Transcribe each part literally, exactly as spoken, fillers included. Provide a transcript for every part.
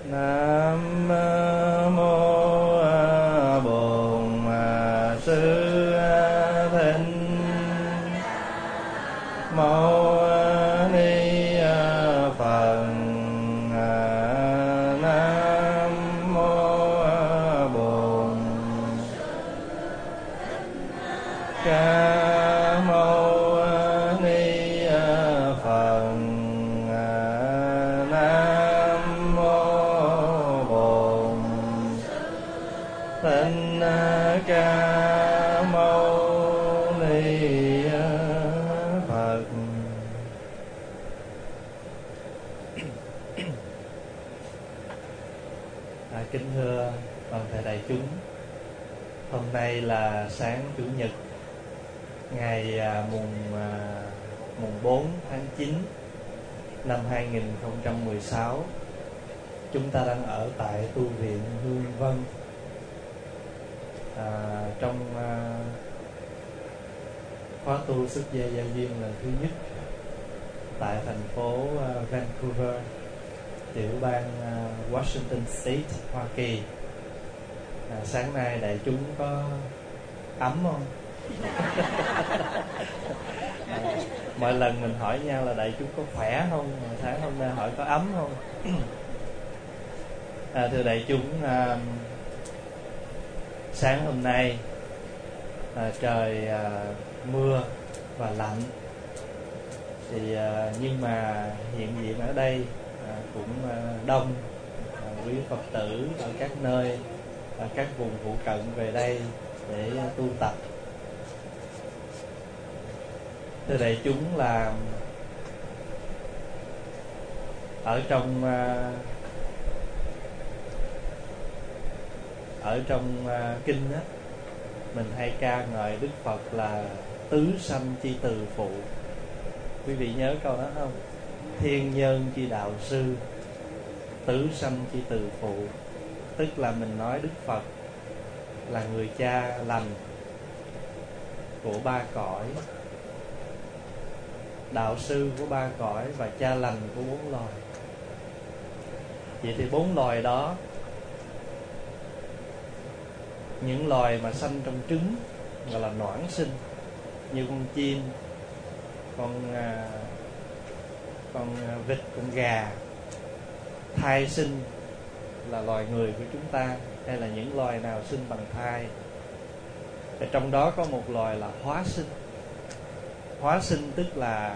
Nam mô Bổn Sư Thích Mâu Ni Phật. Nam mô Bổn Ca Mâu Ni Phật. Nam mô Bổn Thích Ca Mâu Ni Phật. À, kính thưa toàn thể đại chúng, hôm nay là sáng Chủ nhật, ngày à, mùng à, mùng bốn tháng chín năm hai nghìn không trăm mười sáu. Chúng ta đang ở tại tu viện Hương Vân, à, trong à, khóa tu xuất gia giao duyên lần thứ nhất tại thành phố à, Vancouver, tiểu bang à, Washington State, Hoa Kỳ. À, sáng nay đại chúng có ấm không? À, mọi lần mình hỏi nhau là đại chúng có khỏe không, mà sáng hôm nay hỏi có ấm không? À, thưa đại chúng, à, sáng hôm nay à, trời à, mưa và lạnh, thì à, nhưng mà hiện diện ở đây à, cũng à, đông à, quý Phật tử ở các nơi, ở các vùng phụ cận về đây để tu tập. Thưa đại chúng, là ở trong uh, ở trong uh, kinh á, mình hay ca ngợi Đức Phật là tứ sanh chi từ phụ. Quý vị nhớ câu đó không? Thiên nhân chi đạo sư, tứ sanh chi từ phụ. Tức là mình nói Đức Phật là người cha lành của ba cõi, đạo sư của ba cõi và cha lành của bốn loài. Vậy thì bốn loài đó, những loài mà sanh trong trứng gọi là noãn sinh, như con chim, con à, con vịt, con gà. Thai sinh là loài người của chúng ta, hay là những loài nào sinh bằng thai. Và trong đó có một loài là hóa sinh. Hóa sinh tức là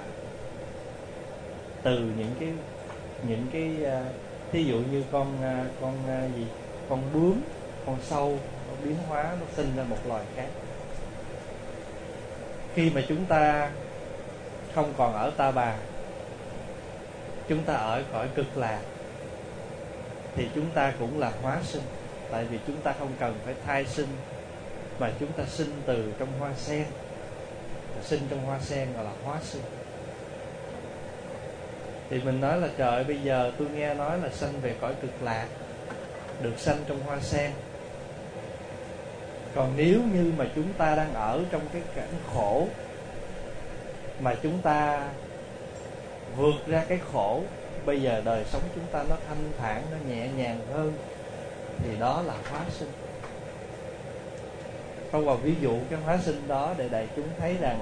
từ những cái những cái thí dụ như con con gì con bướm, con sâu, nó biến hóa, nó sinh ra một loài khác. Khi mà chúng ta không còn ở Ta Bà, chúng ta ở cõi Cực Lạc, thì chúng ta cũng là hóa sinh. Tại vì chúng ta không cần phải thai sinh, mà chúng ta sinh từ trong hoa sen. Sinh trong hoa sen gọi là hóa sinh. Thì mình nói là trời ơi, bây giờ tôi nghe nói là sanh về cõi Cực Lạc, được sanh trong hoa sen. Còn nếu như mà chúng ta đang ở trong cái cảnh khổ, mà chúng ta vượt ra cái khổ, bây giờ đời sống chúng ta nó thanh thản, nó nhẹ nhàng hơn, thì đó là hóa sinh. Không vào ví dụ cái hóa sinh đó để đại chúng thấy rằng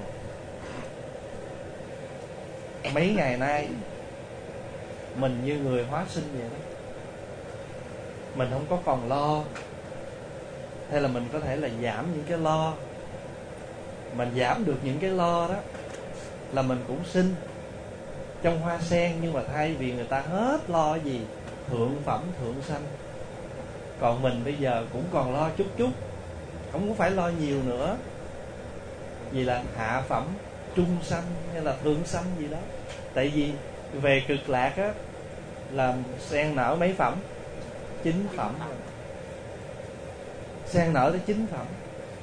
mấy ngày nay mình như người hóa sinh vậy đó. Mình không có còn lo, hay là mình có thể là giảm những cái lo. Mình giảm được những cái lo đó là mình cũng sinh trong hoa sen. Nhưng mà thay vì người ta hết lo gì thượng phẩm thượng sanh, còn mình bây giờ cũng còn lo chút chút, không có phải lo nhiều nữa. Vì là hạ phẩm, trung sanh hay là thượng sanh gì đó. Tại vì về Cực Lạc á, là sen nở mấy phẩm? Chín phẩm. Sen nở tới chín phẩm.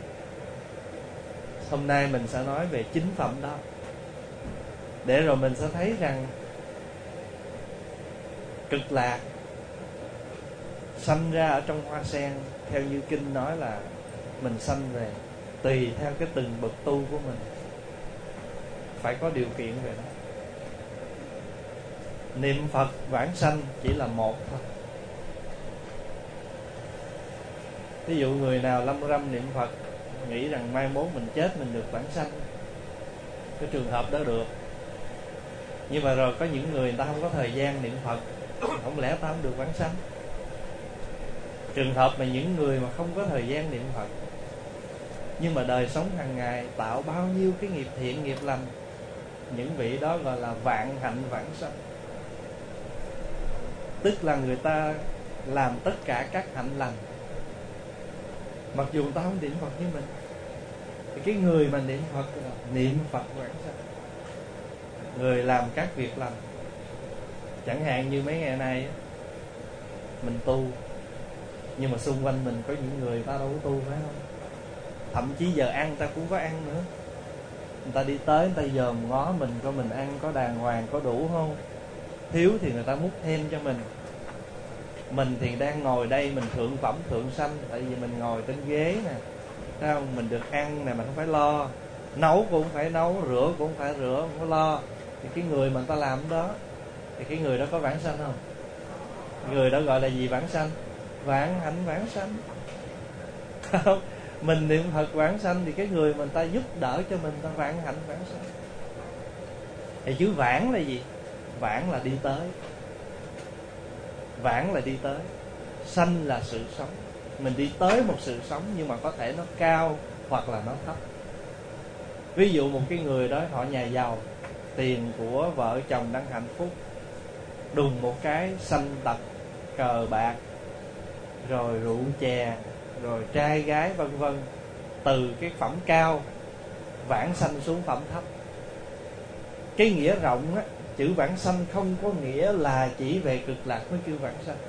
Hôm nay mình sẽ nói về chín phẩm đó, để rồi mình sẽ thấy rằng Cực Lạc sanh ra ở trong hoa sen. Theo như kinh nói là mình sanh về tùy theo cái từng bậc tu của mình, phải có điều kiện về đó. Niệm Phật vãng sanh chỉ là một thôi. Ví dụ người nào lâm râm niệm Phật, nghĩ rằng mai mốt mình chết mình được vãng sanh, cái trường hợp đó được. Nhưng mà rồi có những người, người ta không có thời gian niệm Phật, không lẽ ta không được vãng sanh? Trường hợp mà những người mà không có thời gian niệm Phật, nhưng mà đời sống hàng ngày tạo bao nhiêu cái nghiệp thiện, nghiệp lành, những vị đó gọi là vạn hạnh vãng sanh. Tức là người ta làm tất cả các hạnh lành, mặc dù người ta không niệm Phật như mình. Thì cái người mà niệm Phật là niệm Phật vãng sanh. Người làm các việc lành. Chẳng hạn như mấy ngày nay mình tu, nhưng mà xung quanh mình có những người ta đâu có tu, phải không? Thậm chí giờ ăn ta cũng có ăn nữa. Người ta đi tới, người ta dòm ngó mình coi mình ăn có đàng hoàng, có đủ không. Thiếu thì người ta múc thêm cho mình. Mình thì đang ngồi đây, mình thượng phẩm thượng sanh, tại vì mình ngồi trên ghế nè, thấy không? Mình được ăn nè, mình không phải lo. Nấu cũng phải nấu, rửa cũng phải rửa, không có lo. Thì cái người mà người ta làm đó, thì cái người đó có vãng sanh không? Người đó gọi là gì vãng sanh? Vạn hạnh vãng sanh. Không? Mình niệm Phật vãng sanh, thì cái người mà người ta giúp đỡ cho mình, ta vạn hạnh vãng sanh. Thì chữ vãng là gì? Vãng là đi tới. Vãng là đi tới. Sanh là sự sống. Mình đi tới một sự sống, nhưng mà có thể nó cao hoặc là nó thấp. Ví dụ một cái người đó họ nhà giàu, tiền của vợ chồng đang hạnh phúc, đùng một cái sanh tật, cờ bạc, rồi rượu chè, rồi trai gái vân vân, từ cái phẩm cao vãng sanh xuống phẩm thấp. Cái nghĩa rộng á, chữ vãng sanh không có nghĩa là chỉ về cực lạc mới kêu vãng sanh.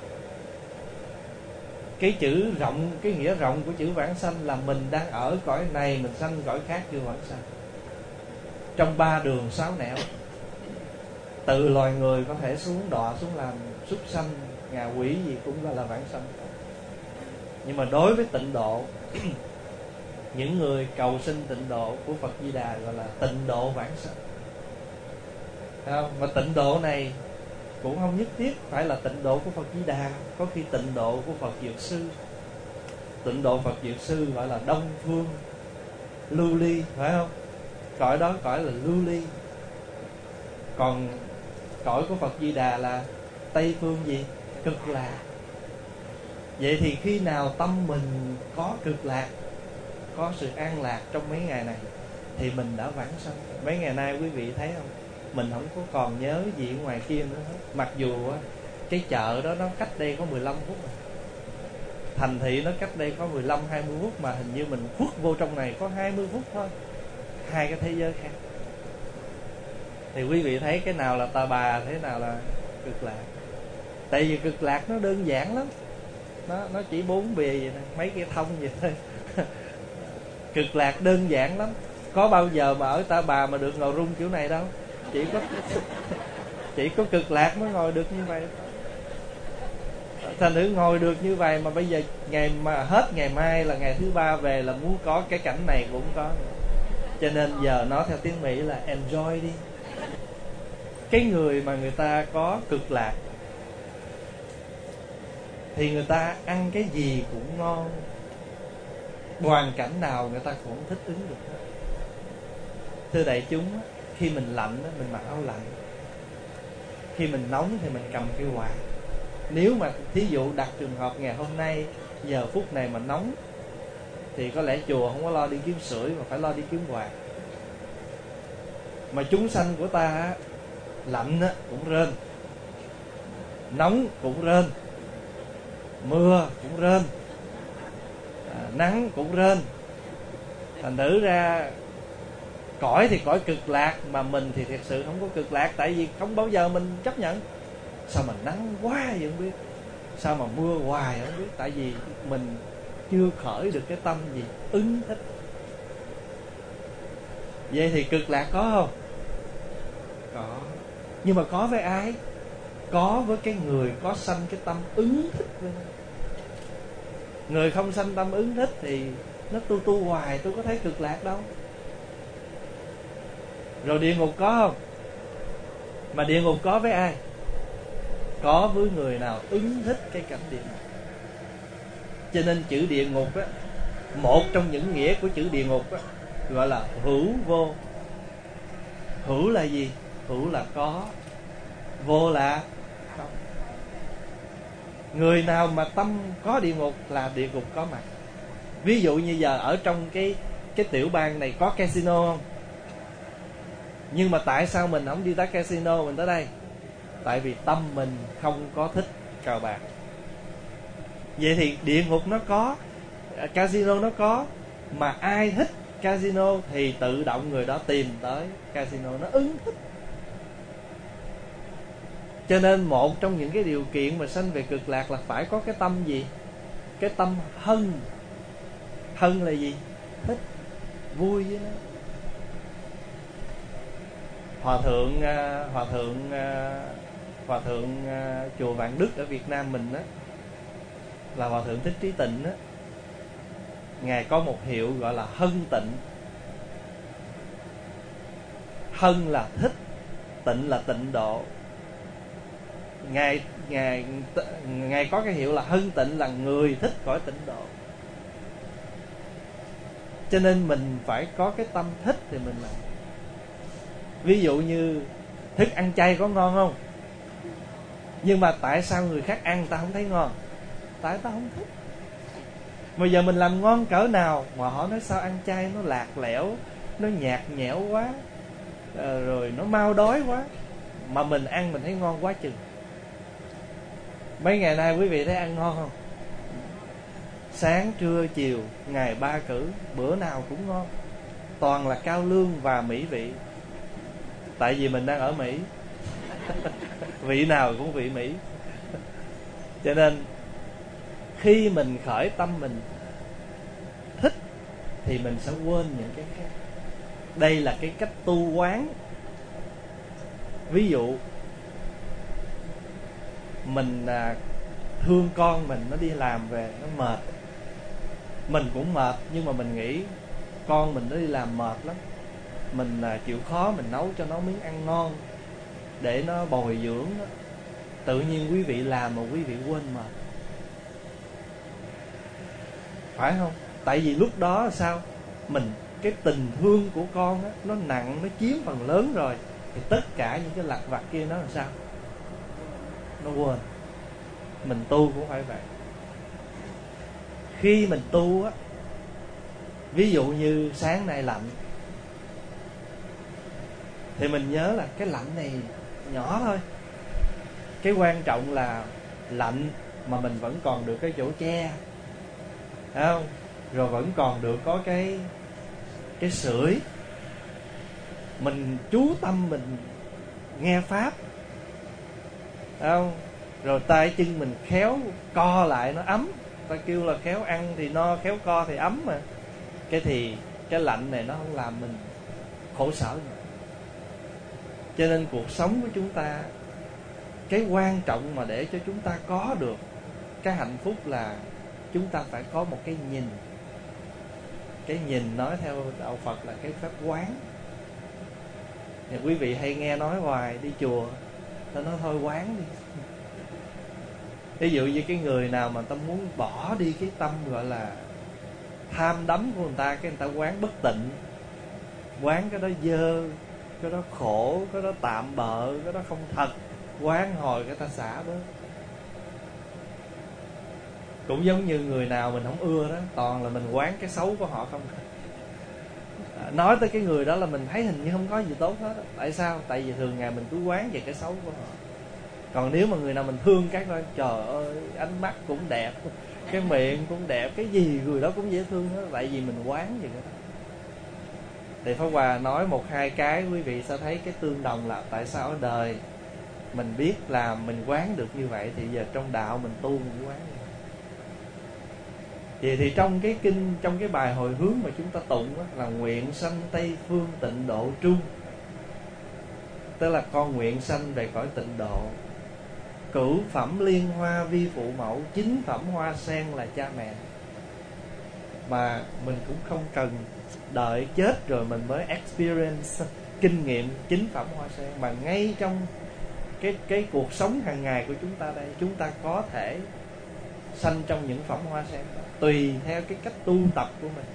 Cái chữ rộng, cái nghĩa rộng của chữ vãng sanh là mình đang ở cõi này, mình sanh cõi khác kêu vãng sanh. Trong ba đường sáu nẻo, từ loài người có thể xuống đọa xuống làm súc sanh, ngạ quỷ gì cũng gọi là vãng sanh. Nhưng mà đối với tịnh độ, những người cầu sinh tịnh độ của Phật Di Đà gọi là tịnh độ vãng sanh. Không? Mà tịnh độ này cũng không nhất thiết phải là tịnh độ của Phật Di Đà. Có khi tịnh độ của Phật Dược Sư. Tịnh độ Phật Dược Sư gọi là Đông Phương Lưu Ly, phải không? Cõi đó cõi là Lưu Ly. Còn cõi của Phật Di Đà là Tây Phương gì? Cực Lạc. Vậy thì khi nào tâm mình có cực lạc, có sự an lạc trong mấy ngày này, thì mình đã vãng sanh. Mấy ngày nay quý vị thấy không, mình không có còn nhớ gì ở ngoài kia nữa hết. Mặc dù cái chợ đó nó cách đây có mười lăm phút rồi, thành thị nó cách đây có mười lăm hai mươi phút, mà hình như mình khuất vô trong này có hai mươi phút thôi. Hai cái thế giới khác. Thì quý vị thấy cái nào là tà bà, thế nào là cực lạc. Tại vì cực lạc nó đơn giản lắm. Nó, nó chỉ bốn bìa vậy thôi, mấy cái thông vậy thôi. Cực lạc đơn giản lắm. Có bao giờ mà ở Ta Bà mà được ngồi rung kiểu này đâu. Chỉ có Chỉ có cực lạc mới ngồi được như vậy. Thành thử ngồi được như vậy mà bây giờ ngày mà hết ngày mai là ngày thứ ba về là muốn có cái cảnh này cũng có. Cho nên giờ nói theo tiếng Mỹ là enjoy đi. Cái người mà người ta có cực lạc thì người ta ăn cái gì cũng ngon, hoàn cảnh nào người ta cũng thích ứng được. Thưa đại chúng, khi mình lạnh mình mặc áo lạnh, khi mình nóng thì mình cầm cái quạt. Nếu mà thí dụ đặt trường hợp ngày hôm nay giờ phút này mà nóng, thì có lẽ chùa không có lo đi kiếm sưởi mà phải lo đi kiếm quạt. Mà chúng sanh của ta lạnh cũng rên, nóng cũng rên, mưa cũng rên, à, nắng cũng rên. Thành thử ra cõi thì cõi cực lạc, mà mình thì thật sự không có cực lạc. Tại vì không bao giờ mình chấp nhận. Sao mà nắng quá vậy không biết, sao mà mưa hoài không biết. Tại vì mình chưa khởi được cái tâm gì ứng thích. Vậy thì cực lạc có không? Có. Nhưng mà có với ai? Có với cái người có sanh cái tâm ứng thích với nó. Người không sanh tâm ứng thích thì nó tu tu hoài, tôi có thấy cực lạc đâu. Rồi địa ngục có không? Mà địa ngục có với ai? Có với người nào ứng thích cái cảnh địa ngục. Cho nên chữ địa ngục á, một trong những nghĩa của chữ địa ngục á, gọi là hữu vô. Hữu là gì? Hữu là có, vô là không. Người nào mà tâm có địa ngục là địa ngục có mặt. Ví dụ như giờ ở trong cái cái tiểu bang này có casino không? Nhưng mà tại sao mình không đi tới casino, mình tới đây? Tại vì tâm mình không có thích cờ bạc. Vậy thì địa ngục nó có, casino nó có, mà ai thích casino thì tự động người đó tìm tới casino, nó ứng thích. Cho nên một trong những cái điều kiện mà sanh về cực lạc là phải có cái tâm gì? Cái tâm hân. Hân là gì? Thích, vui với nó. Hòa thượng Hòa thượng Hòa thượng chùa Vạn Đức ở Việt Nam mình đó, là Hòa thượng Thích Trí Tịnh đó, ngài có một hiệu gọi là hân tịnh. Hân là thích, tịnh là tịnh độ. Ngài ngài ngài có cái hiệu là hân tịnh, là người thích cõi tịnh độ. Cho nên mình phải có cái tâm thích thì mình làm. Ví dụ như thức ăn chay có ngon không? Nhưng mà tại sao người khác ăn ta không thấy ngon? Tại ta không thích. Bây giờ mình làm ngon cỡ nào mà họ nói sao ăn chay nó lạc lẽo, nó nhạt nhẽo quá, rồi nó mau đói quá, mà mình ăn mình thấy ngon quá chừng. Mấy ngày nay quý vị thấy ăn ngon không? Sáng, trưa, chiều, ngày ba cử, bữa nào cũng ngon. Toàn là cao lương và mỹ vị. Tại vì mình đang ở Mỹ. Vị nào cũng vị Mỹ. Cho nên khi mình khởi tâm mình thích thì mình sẽ quên những cái khác. Đây là cái cách tu quán. Ví dụ mình à, thương con mình, nó đi làm về nó mệt, mình cũng mệt, nhưng mà mình nghĩ con mình nó đi làm mệt lắm, mình à, chịu khó mình nấu cho nó miếng ăn ngon để nó bồi dưỡng đó. Tự nhiên quý vị làm mà quý vị quên mệt, phải không? Tại vì lúc đó sao? Mình cái tình thương của con á, nó nặng, nó chiếm phần lớn rồi, thì tất cả những cái lặt vặt kia nó làm sao? Nó quên. Mình tu cũng phải vậy. Khi mình tu á, ví dụ như sáng nay lạnh, thì mình nhớ là cái lạnh này nhỏ thôi. Cái quan trọng là lạnh mà mình vẫn còn được cái chỗ che, phải không? Rồi vẫn còn được có cái cái sưởi. Mình chú tâm mình nghe pháp, phải không? Rồi tay chân mình khéo co lại nó ấm. Ta kêu là khéo ăn thì no, khéo co thì ấm mà. Cái thì cái lạnh này nó không làm mình khổ sở nữa. Cho nên cuộc sống của chúng ta, cái quan trọng mà để cho chúng ta có được cái hạnh phúc là chúng ta phải có một cái nhìn. Cái nhìn nói theo đạo Phật là cái pháp quán. Thì quý vị hay nghe nói hoài đi chùa, ta nói thôi quán đi. Ví dụ như cái người nào mà ta muốn bỏ đi cái tâm gọi là tham đắm của người ta, cái người ta quán bất tịnh, quán cái đó dơ, cái đó khổ, cái đó tạm bợ, cái đó không thật, quán hồi cái ta xả bớt. Cũng giống như người nào mình không ưa đó, toàn là mình quán cái xấu của họ không. Nói tới cái người đó là mình thấy hình như không có gì tốt hết. Tại sao? Tại vì thường ngày mình cứ quán về cái xấu của họ. Còn nếu mà người nào mình thương cái coi, trời ơi, ánh mắt cũng đẹp, cái miệng cũng đẹp, cái gì người đó cũng dễ thương hết. Tại vì mình quán về cái đó. Thì Pháp Hòa nói một hai cái quý vị sẽ thấy cái tương đồng là tại sao ở đời mình biết là mình quán được như vậy, thì giờ trong đạo mình tu mình quán như vậy. Vậy thì trong cái kinh, trong cái bài hồi hướng mà chúng ta tụng đó, là nguyện sanh Tây Phương tịnh độ trung. Tức là con nguyện sanh về cõi tịnh độ. Cửu phẩm liên hoa vi phụ mẫu, chính phẩm hoa sen là cha mẹ. Mà mình cũng không cần đợi chết rồi mình mới experience, kinh nghiệm chính phẩm hoa sen. Mà ngay trong cái, cái cuộc sống hàng ngày của chúng ta đây, chúng ta có thể sanh trong những phẩm hoa sen đó, tùy theo cái cách tu tập của mình.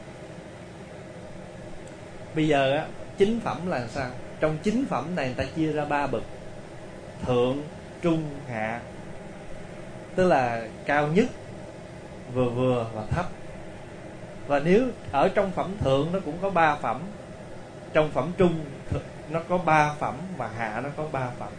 Bây giờ á, chính phẩm là sao? Trong chính phẩm này người ta chia ra ba bậc: thượng, trung, hạ. Tức là cao nhất, vừa vừa và thấp. Và nếu ở trong phẩm thượng nó cũng có ba phẩm, trong phẩm trung nó có ba phẩm, và hạ nó có ba phẩm.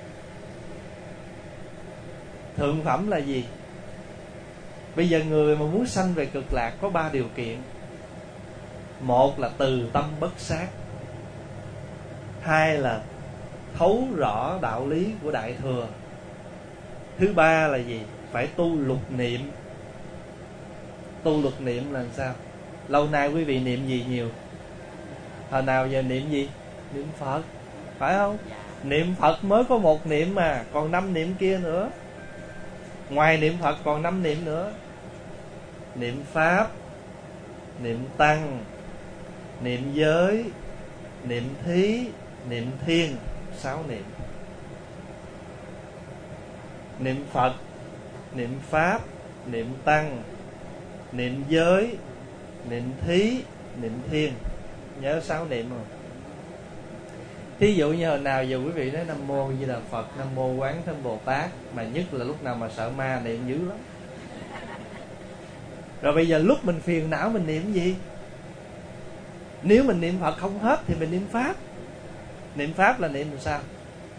Thượng phẩm là gì? Bây giờ người mà muốn sanh về cực lạc có ba điều kiện. Một là từ tâm bất sát. Hai là thấu rõ đạo lý của Đại Thừa. Thứ ba là gì? Phải tu lục niệm. Tu lục niệm là sao? Lâu nay quý vị niệm gì nhiều? Hồi nào giờ niệm gì? Niệm Phật, phải không? Niệm Phật mới có một niệm mà, còn năm niệm kia nữa. Ngoài niệm Phật còn năm niệm nữa. Niệm Pháp, niệm Tăng, niệm Giới, niệm Thí, niệm Thiên. Sáu niệm. Niệm Phật, niệm Pháp, niệm Tăng, niệm Giới, niệm Thí, niệm Thiên. Nhớ sáu niệm không? Thí dụ như hồi nào giờ quý vị nói Nam Mô Di Đà Phật, Nam Mô Quán Thế Bồ Tát, mà nhất là lúc nào mà sợ ma niệm dữ lắm. Rồi bây giờ lúc mình phiền não mình niệm gì? Nếu mình niệm Phật không hết thì mình niệm Pháp. Niệm Pháp là niệm làm sao?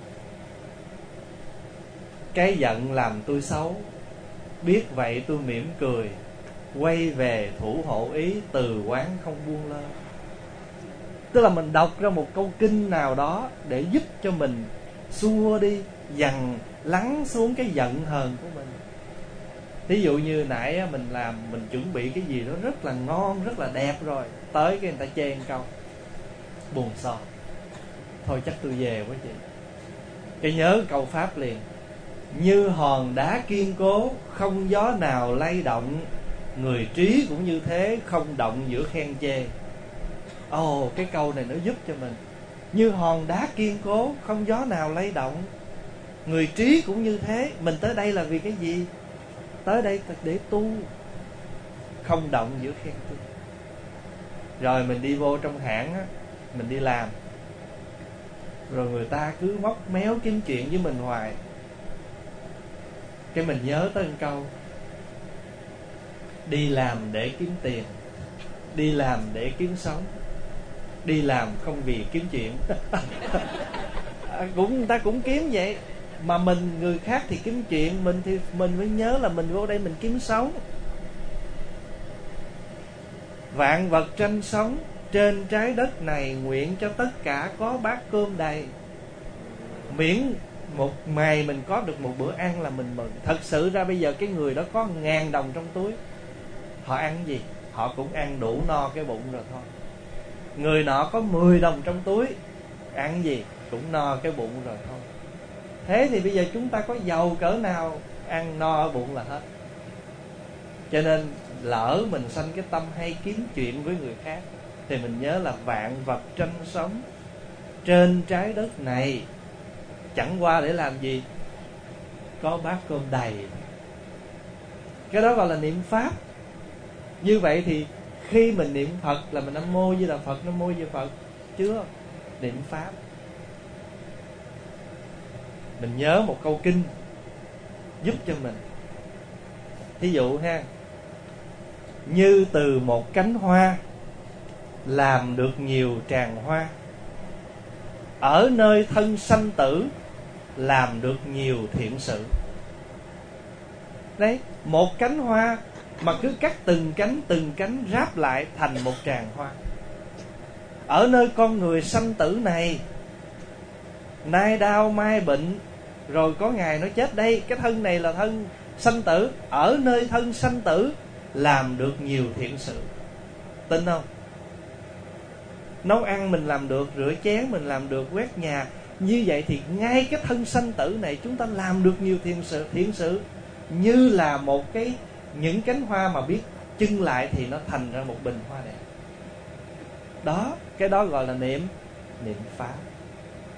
Cái giận làm tôi xấu, biết vậy tôi mỉm cười, quay về thủ hộ ý, từ quán không buông lơi. Tức là mình đọc ra một câu kinh nào đó để giúp cho mình xua đi, dằn lắng xuống cái giận hờn của mình. Thí dụ như nãy mình làm, mình chuẩn bị cái gì đó rất là ngon, rất là đẹp rồi, tới cái người ta chê một câu buồn xò, thôi chắc tôi về quá chị. Cái nhớ câu Pháp liền: như hòn đá kiên cố, không gió nào lay động, người trí cũng như thế, không động giữa khen chê. Ồ, oh, cái câu này nó giúp cho mình. Như hòn đá kiên cố, không gió nào lay động, người trí cũng như thế. Mình tới đây là vì cái gì? Tới đây để tu, không động giữa khen chê. Rồi mình đi vô trong hãng á, mình đi làm, rồi người ta cứ móc méo kiếm chuyện với mình hoài. Cái mình nhớ tới một câu: đi làm để kiếm tiền, đi làm để kiếm sống, đi làm không vì kiếm chuyện. Cũng người ta cũng kiếm vậy, mà mình người khác thì kiếm chuyện, mình thì mình mới nhớ là mình vô đây mình kiếm sống. Vạn vật tranh sống, trên trái đất này nguyện cho tất cả có bát cơm đầy. Miễn một ngày mình có được một bữa ăn là mình mừng. Thật sự ra bây giờ cái người đó có ngàn đồng trong túi, họ ăn gì? Họ cũng ăn đủ no cái bụng rồi thôi. Người nọ có mười đồng trong túi, ăn gì? Cũng no cái bụng rồi thôi. Thế thì bây giờ chúng ta có giàu cỡ nào, ăn no ở bụng là hết. Cho nên lỡ mình sanh cái tâm hay kiếm chuyện với người khác, thì mình nhớ là vạn vật tranh sống, trên trái đất này chẳng qua để làm gì? Có bát cơm đầy. Cái đó gọi là niệm Pháp. Như vậy thì khi mình niệm Phật là mình Nam Mô Di Đà Phật, Nam Mô Di Đà Phật. Chưa, niệm Pháp. Mình nhớ một câu kinh giúp cho mình. Thí dụ ha: như từ một cánh hoa làm được nhiều tràng hoa, ở nơi thân sanh tử làm được nhiều thiện sự. Đấy, một cánh hoa mà cứ cắt từng cánh từng cánh ráp lại thành một tràng hoa. Ở nơi con người sanh tử này, nay đau mai bệnh, rồi có ngày nó chết. Đây, cái thân này là thân sanh tử. Ở nơi thân sanh tử làm được nhiều thiện sự. Tin không? Nấu ăn mình làm được, rửa chén mình làm được, quét nhà. Như vậy thì ngay cái thân sanh tử này chúng ta làm được nhiều thiện sự, thiện sự như là một cái những cánh hoa mà biết chưng lại thì nó thành ra một bình hoa đẹp. Đó, cái đó gọi là niệm niệm Pháp.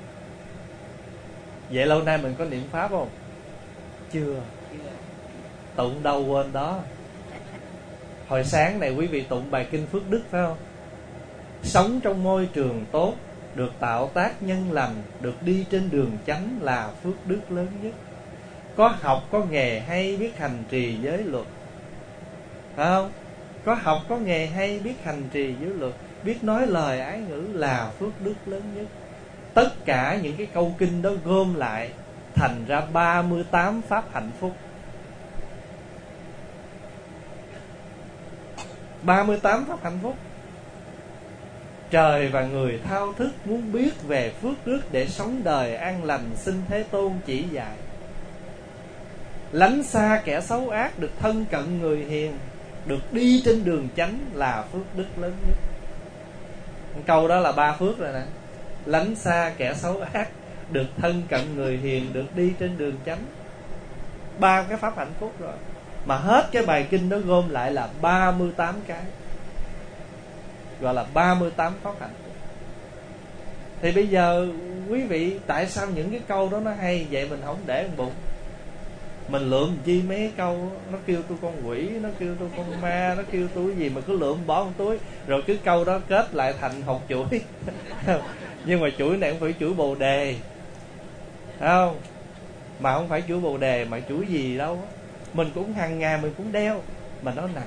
Vậy lâu nay mình có niệm Pháp không? Chưa. Tụng đâu quên đó. Hồi sáng này quý vị tụng bài kinh Phước Đức phải không? Sống trong môi trường tốt, được tạo tác nhân lành, được đi trên đường chánh là phước đức lớn nhất. Có học có nghề hay, biết hành trì giới luật, phải không? Có học có nghề hay, biết hành trì giới luật, biết nói lời ái ngữ là phước đức lớn nhất. Tất cả những cái câu kinh đó gom lại thành ra ba mươi tám pháp hạnh phúc. ba mươi tám pháp hạnh phúc. Trời và người thao thức muốn biết về phước đức để sống đời an lành, xin Thế Tôn chỉ dạy. Lánh xa kẻ xấu ác, được thân cận người hiền, được đi trên đường chánh là phước đức lớn nhất. Câu đó là ba phước rồi nè. Lánh xa kẻ xấu ác, được thân cận người hiền, được đi trên đường chánh. Ba cái pháp hạnh phúc rồi. Mà hết cái bài kinh đó gom lại là ba mươi tám cái, gọi là ba mươi tám pháp hạnh phúc. Thì bây giờ quý vị, tại sao những cái câu đó nó hay vậy mình không để trong bụng? Mình lượm chi mấy câu, nó kêu tôi con quỷ, nó kêu tôi con ma, nó kêu tôi cái gì mà cứ lượm bỏ trong túi, rồi cứ câu đó kết lại thành hột chuỗi. Nhưng mà chuỗi này không phải chuỗi Bồ Đề, phải không? Mà không phải chuỗi Bồ Đề mà chuỗi gì đâu. Mình cũng hàng ngày mình cũng đeo, mà nó nặng.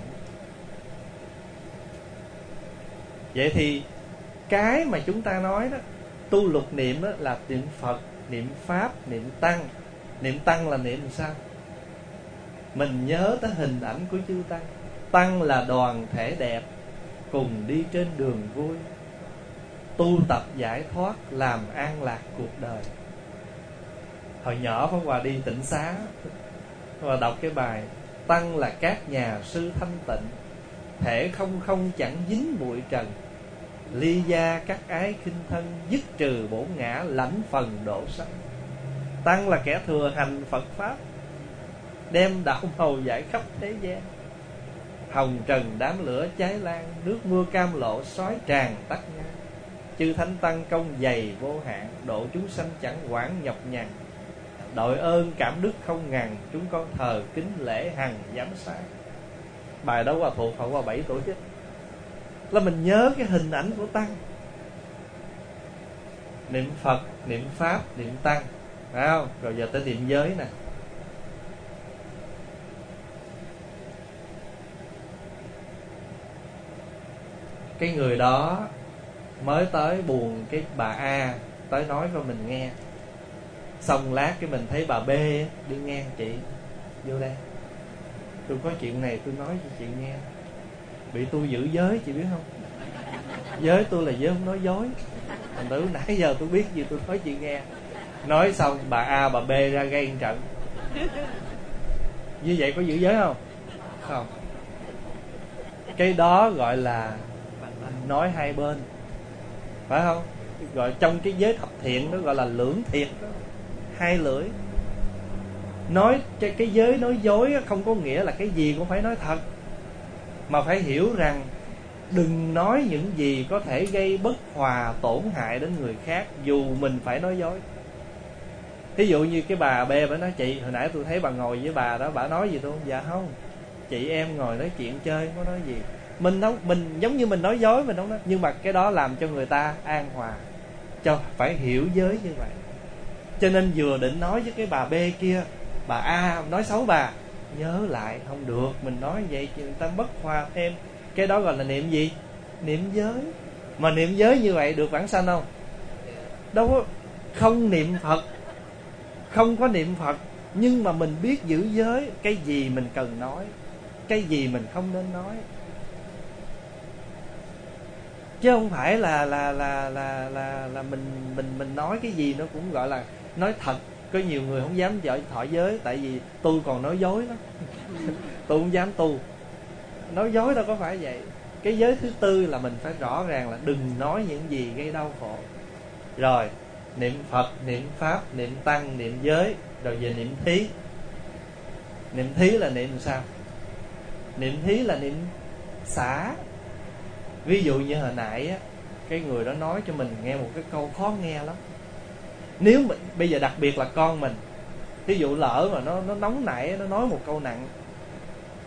Vậy thì cái mà chúng ta nói đó, tu lục niệm đó là niệm Phật, niệm Pháp, niệm Tăng. Niệm Tăng là niệm sao? Mình nhớ tới hình ảnh của chư Tăng. Tăng là đoàn thể đẹp, cùng đi trên đường vui, tu tập giải thoát, làm an lạc cuộc đời. Hồi nhỏ Pháp Hòa đi Tịnh Xá và đọc cái bài Tăng là các nhà sư thanh tịnh, thể không không chẳng dính bụi trần, ly gia các ái khinh thân, dứt trừ bổn ngã, lãnh phần độ sanh. Tăng là kẻ thừa hành Phật Pháp, đem đạo màu giải khắp thế gian. Hồng trần đám lửa cháy lan, nước mưa cam lộ sói tràn tắt ngang. Chư thánh tăng công dày vô hạn, độ chúng sanh chẳng quản nhọc nhằn. Đội ơn cảm đức không ngàn, chúng con thờ kính lễ hằng giám sát. Bài đó Hòa thuộc hồi qua bảy tuổi chứ. Là mình nhớ cái hình ảnh của Tăng. Niệm Phật, niệm Pháp, niệm Tăng, phải không? Rồi giờ tới niệm giới nè. Cái người đó mới tới buồn cái bà A tới nói cho mình nghe. Xong lát cái mình thấy bà B đi ngang, chị vô đây, tôi có chuyện này tôi nói cho chị nghe. Bị tôi giữ giới chị biết không? Giới tôi là giới không nói dối. Thành tử nãy giờ tôi biết gì tôi nói chị nghe. Nói xong bà A bà B ra gây một trận. Như vậy có giữ giới không? Không. Cái đó gọi là nói hai bên, phải không? Gọi trong cái giới thập thiện đó gọi là lưỡng thiệt đó. Hai lưỡi. Nói cái giới nói dối không có nghĩa là cái gì cũng phải nói thật, mà phải hiểu rằng đừng nói những gì có thể gây bất hòa tổn hại đến người khác, dù mình phải nói dối. Thí dụ như cái bà B bà nói chị hồi nãy tôi thấy bà ngồi với bà đó, bà nói gì tôi không? Dạ không, chị em ngồi nói chuyện chơi không có nói gì. Mình không, mình giống như mình nói dối mình không nói, nhưng mà cái đó làm cho người ta an hòa. Cho phải hiểu giới như vậy. Cho nên vừa định nói với cái bà B kia, bà A nói xấu bà, nhớ lại không được, mình nói vậy người ta bất hòa thêm. Cái đó gọi là niệm gì? Niệm giới. Mà niệm giới như vậy được vãng sanh không? Đâu có. Không niệm Phật, không có niệm Phật, nhưng mà mình biết giữ giới. Cái gì mình cần nói, cái gì mình không nên nói. Chứ không phải là là là là là, là mình mình mình nói cái gì nó cũng gọi là nói thật. Có nhiều người không dám chọi thọ giới, tại vì tôi còn nói dối đó. Tôi không dám tu. Nói dối đâu có phải vậy. Cái giới thứ tư là mình phải rõ ràng là đừng nói những gì gây đau khổ. Rồi niệm Phật, niệm Pháp, niệm Tăng, niệm giới. Rồi về niệm thí. Niệm thí là niệm sao? Niệm thí là niệm xả. Ví dụ như hồi nãy á, cái người đó nói cho mình nghe một cái câu khó nghe lắm. Nếu mình, bây giờ đặc biệt là con mình, ví dụ lỡ mà nó, nó nóng nảy, nó nói một câu nặng,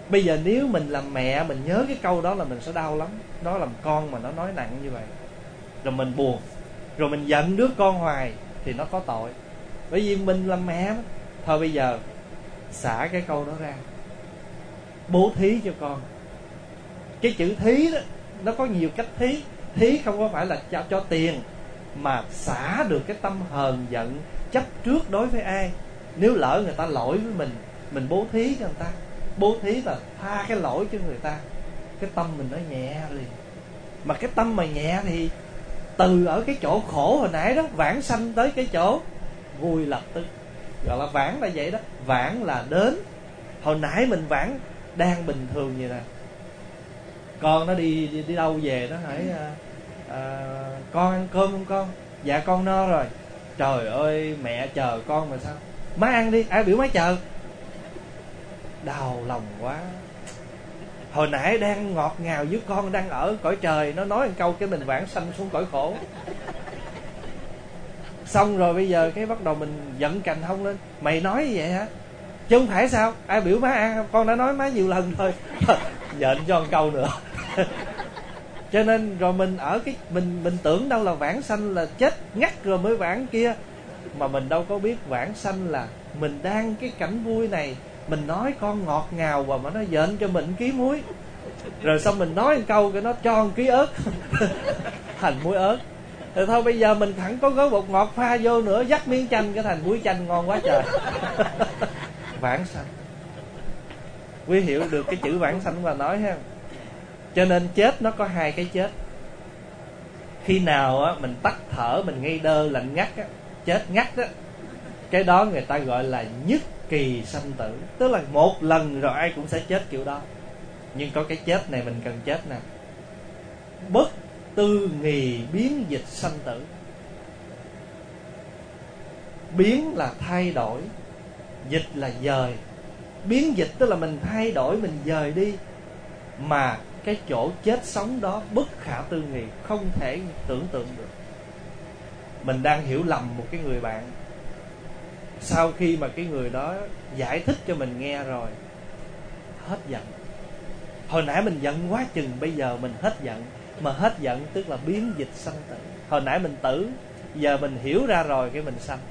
Bây giờ nếu mình làm mẹ, mình nhớ cái câu đó là mình sẽ đau lắm. Nó làm con mà nó nói nặng như vậy, rồi mình buồn, rồi mình giận đứa con hoài thì nó có tội. Bởi vì mình làm mẹ. Thôi bây giờ xả cái câu đó ra, bố thí cho con. Cái chữ thí đó, nó có nhiều cách thí. Thí không có phải là cho, cho tiền, mà xả được cái tâm hờn giận, chấp trước đối với ai. Nếu lỡ người ta lỗi với mình, mình bố thí cho người ta. Bố thí là tha cái lỗi cho người ta, cái tâm mình nó nhẹ liền. Mà cái tâm mà nhẹ thì từ ở cái chỗ khổ hồi nãy đó, vãng sanh tới cái chỗ vui lập tức. Gọi là vãng là vậy đó. Vãng là đến. Hồi nãy mình vãng đang bình thường vậy nè, con nó đi đi, đi đâu về nó hỏi à, à, con ăn cơm không con? Dạ con no rồi. Trời ơi, mẹ chờ con mà sao? Má ăn đi, ai biểu má chờ? Đau lòng quá. Hồi nãy đang ngọt ngào với con, đang ở cõi trời, nó nói một câu cái mình vãng sanh xuống cõi khổ. Xong rồi bây giờ cái bắt đầu mình giận cành hông lên. Mày nói như vậy hả? Chứ không phải sao? Ai biểu má ăn? Con đã nói má nhiều lần rồi. Giận cho một câu nữa. Cho nên rồi mình ở cái mình mình tưởng đâu là vãng sanh là chết ngắt rồi mới vãng kia, mà mình đâu có biết vãng sanh là mình đang cái cảnh vui này, mình nói con ngọt ngào và mà nó giận cho mình ký muối, rồi xong mình nói một câu cái nó cho một ký ớt thành muối ớt. Rồi thôi bây giờ mình thẳng có gói bột ngọt pha vô nữa, dắt miếng chanh cái thành muối chanh ngon quá trời. Vãng sanh. Quý hiểu được cái chữ vãng sanh mà nói ha. Cho nên chết nó có hai cái chết. Khi nào á mình tắt thở, mình ngây đơ lạnh ngắt á, chết ngắt á, cái đó người ta gọi là nhất kỳ sanh tử. Tức là một lần rồi ai cũng sẽ chết kiểu đó. Nhưng có cái chết này mình cần chết nè. Bất tư nghì biến dịch sanh tử. Biến là thay đổi, dịch là dời. Biến dịch tức là mình thay đổi, mình dời đi. Mà cái chỗ chết sống đó bất khả tư nghị, không thể tưởng tượng được. Mình đang hiểu lầm một cái người bạn. Sau khi mà cái người đó giải thích cho mình nghe rồi, hết giận. Hồi nãy mình giận quá chừng, bây giờ mình hết giận. Mà hết giận tức là biến dịch sanh tử. Hồi nãy mình tử, giờ mình hiểu ra rồi cái mình sanh.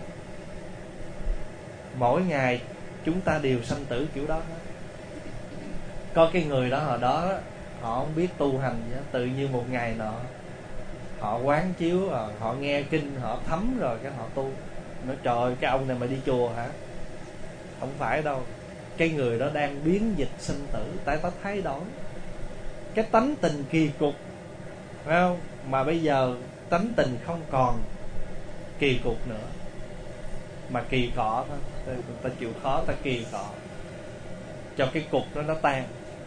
Mỗi ngày chúng ta đều sanh tử kiểu đó. Có cái người đó hồi đó họ không biết tu hành gì đó, tự nhiên một ngày nọ họ quán chiếu, họ nghe kinh, họ thấm rồi cái họ tu. Nói trời ơi, cái ông này mà đi chùa hả? Không phải đâu. Cái người đó đang biến dịch sinh tử. Tại ta thay đổi cái tánh tình kỳ cục, phải không? Mà bây giờ tánh tình không còn kỳ cục nữa, mà kỳ cọ thôi. Ta chịu khó ta kỳ cọ cho cái cục đó nó tan.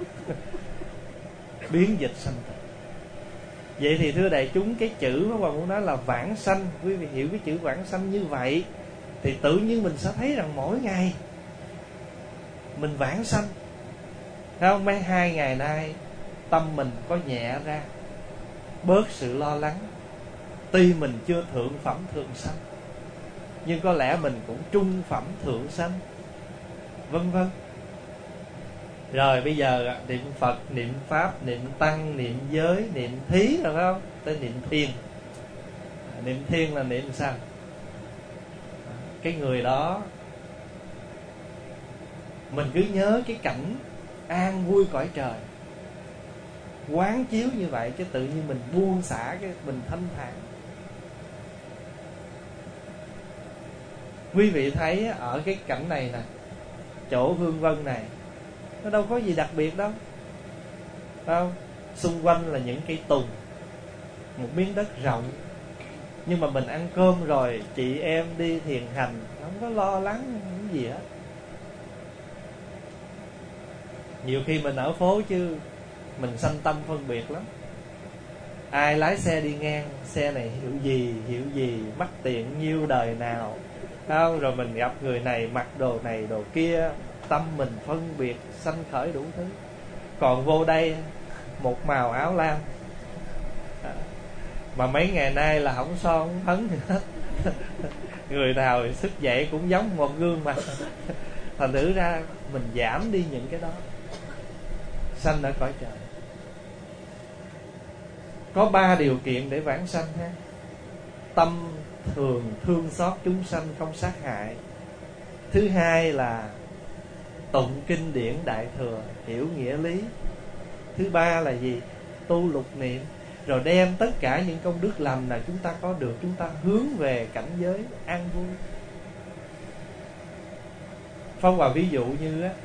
Biến dịch sanh tử. Vậy thì thưa đại chúng, cái chữ mà muốn nói là vãng sanh, quý vị hiểu cái chữ vãng sanh như vậy thì tự nhiên mình sẽ thấy rằng mỗi ngày mình vãng sanh. Thấy không? Mấy hai ngày nay tâm mình có nhẹ ra, bớt sự lo lắng. Tuy mình chưa thượng phẩm thượng sanh, nhưng có lẽ mình cũng trung phẩm thượng sanh, vân vân. Rồi bây giờ niệm Phật, niệm Pháp, niệm Tăng, niệm giới, niệm thí rồi phải không? Tới niệm Thiên. Niệm Thiên là niệm sao? Cái người đó mình cứ nhớ cái cảnh an vui cõi trời, quán chiếu như vậy, chứ tự nhiên mình buông xả, cái mình thanh thản. Quý vị thấy ở cái cảnh này nè, chỗ Hương Vân này, nó đâu có gì đặc biệt đâu, phải không? Xung quanh là những cây tùng, một miếng đất rộng. Nhưng mà mình ăn cơm rồi, chị em đi thiền hành, không có lo lắng những gì hết. Nhiều khi mình ở phố chứ mình sanh tâm phân biệt lắm. Ai lái xe đi ngang, xe này hiệu gì, hiệu gì, mắc tiền nhiêu đời nào, không? Rồi mình gặp người này mặc đồ này đồ kia, tâm mình phân biệt, sanh khởi đủ thứ. Còn vô đây một màu áo lam, mà mấy ngày nay là không son không phấn gì hết. Người nào thức dậy cũng giống một gương mặt. Thành thử ra mình giảm đi những cái đó. sanh ở cõi trời. Có ba điều kiện để vãng sanh ha. Tâm thường thương xót chúng sanh, không sát hại. Thứ hai là tụng kinh điển Đại Thừa, hiểu nghĩa lý. Thứ ba là gì? Tu lục niệm. Rồi đem tất cả những công đức lành nào chúng ta có được, chúng ta hướng về cảnh giới an vui. Phong Hòa ví dụ như á,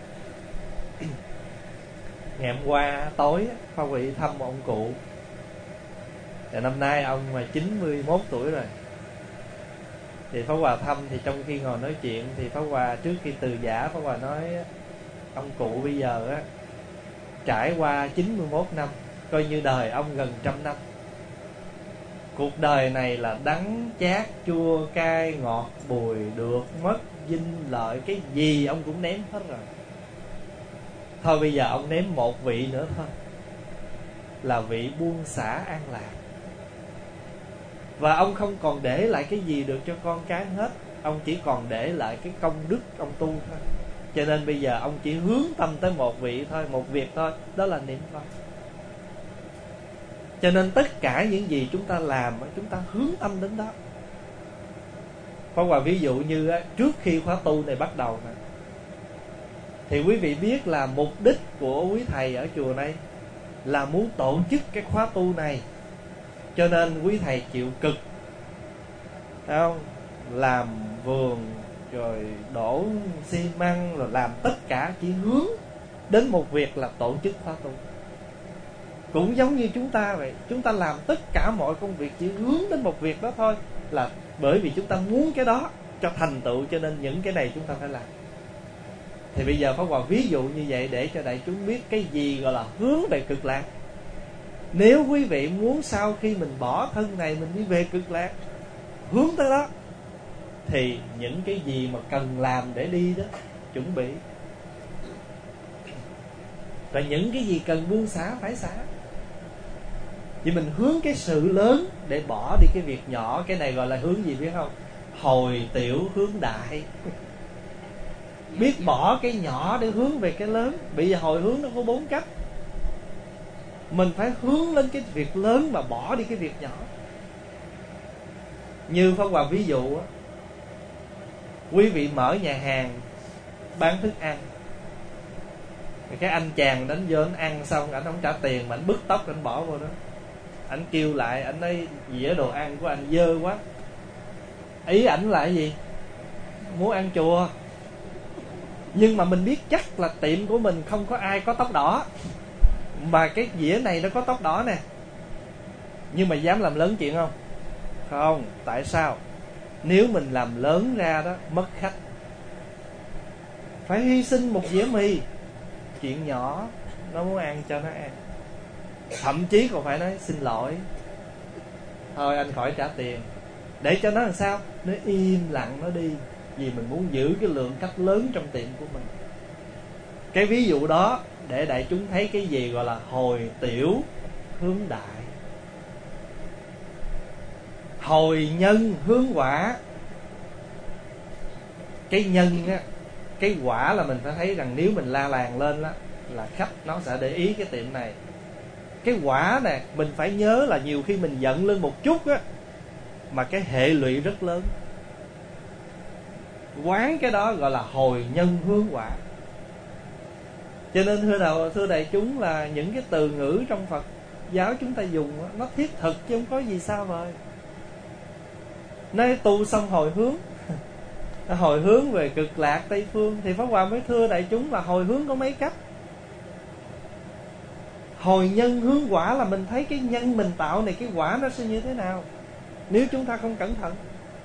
ngày hôm qua tối Phong Hòa thăm ông cụ. Và năm nay ông mà chín mươi mốt tuổi rồi. Thì Pháp Hòa thăm, thì trong khi ngồi nói chuyện thì Pháp Hòa trước khi từ giả, Pháp Hòa nói ông cụ bây giờ á, trải qua chín mươi mốt năm, coi như đời ông gần trăm năm. Cuộc đời này là đắng chát chua cay ngọt bùi, được mất vinh lợi, cái gì ông cũng nếm hết rồi. Thôi bây giờ ông nếm một vị nữa thôi, là vị buông xả an lạc. Và ông không còn để lại cái gì được cho con cái hết. Ông chỉ còn để lại cái công đức ông tu thôi. Cho nên bây giờ ông chỉ hướng tâm tới một vị thôi, một việc thôi, đó là niệm Phật. Cho nên tất cả những gì chúng ta làm, chúng ta hướng tâm đến đó. Pháp Hòa ví dụ như trước khi khóa tu này bắt đầu nè, thì quý vị biết là mục đích của quý thầy ở chùa này là muốn tổ chức cái khóa tu này. Cho nên quý thầy chịu cực, thấy không? Làm vườn, rồi đổ xi măng, rồi làm tất cả chỉ hướng đến một việc là tổ chức khóa tu. Cũng giống như chúng ta vậy, chúng ta làm tất cả mọi công việc chỉ hướng đến một việc đó thôi, là bởi vì chúng ta muốn cái đó cho thành tựu, cho nên những cái này chúng ta phải làm. Thì bây giờ Pháp Hòa ví dụ như vậy để cho đại chúng biết cái gì gọi là hướng về cực lạc. Nếu quý vị muốn sau khi mình bỏ thân này mình đi về cực lạc, hướng tới đó, thì những cái gì mà cần làm để đi đó, chuẩn bị. Và những cái gì cần buông xả phải xả. Vì mình hướng cái sự lớn để bỏ đi cái việc nhỏ. Cái này gọi là hướng gì biết không? Hồi tiểu hướng đại. Biết bỏ cái nhỏ để hướng về cái lớn. Bây giờ hồi hướng nó có bốn cách. Mình phải hướng lên cái việc lớn mà bỏ đi cái việc nhỏ. Như Pháp Hòa ví dụ, quý vị mở nhà hàng bán thức ăn, cái anh chàng đánh vô, anh ăn xong anh không trả tiền mà anh bứt tóc anh bỏ vô đó. Anh kêu lại, anh nói dĩa đồ ăn của anh dơ quá. Ý ảnh là cái gì? Muốn ăn chùa. Nhưng mà mình biết chắc là tiệm của mình không có ai có tóc đỏ, mà cái dĩa này nó có tóc đỏ nè. Nhưng mà dám làm lớn chuyện không? Không. Tại sao? Nếu mình làm lớn ra đó, mất khách. Phải hy sinh một dĩa mì, chuyện nhỏ, nó muốn ăn cho nó ăn. Thậm chí còn phải nói xin lỗi, thôi anh khỏi trả tiền, để cho nó làm sao? Nó im lặng nó đi. Vì mình muốn giữ cái lượng khách lớn trong tiệm của mình. Cái ví dụ đó để đại chúng thấy cái gì gọi là hồi tiểu hướng đại. Hồi nhân hướng quả. Cái nhân á, cái quả là mình phải thấy rằng nếu mình la làng lên đó, là khách nó sẽ để ý cái tiệm này. Cái quả nè, mình phải nhớ là nhiều khi mình giận lên một chút á, mà cái hệ lụy rất lớn. Quán cái đó gọi là hồi nhân hướng quả. Cho nên thưa đầu thưa đại chúng là những cái từ ngữ trong Phật giáo chúng ta dùng đó, nó thiết thực chứ không có gì sao vời. Nói tu xong hồi hướng, hồi hướng về cực lạc Tây Phương, thì Pháp Hòa mới thưa đại chúng là hồi hướng có mấy cách. Hồi nhân hướng quả là mình thấy cái nhân mình tạo này, cái quả nó sẽ như thế nào nếu chúng ta không cẩn thận.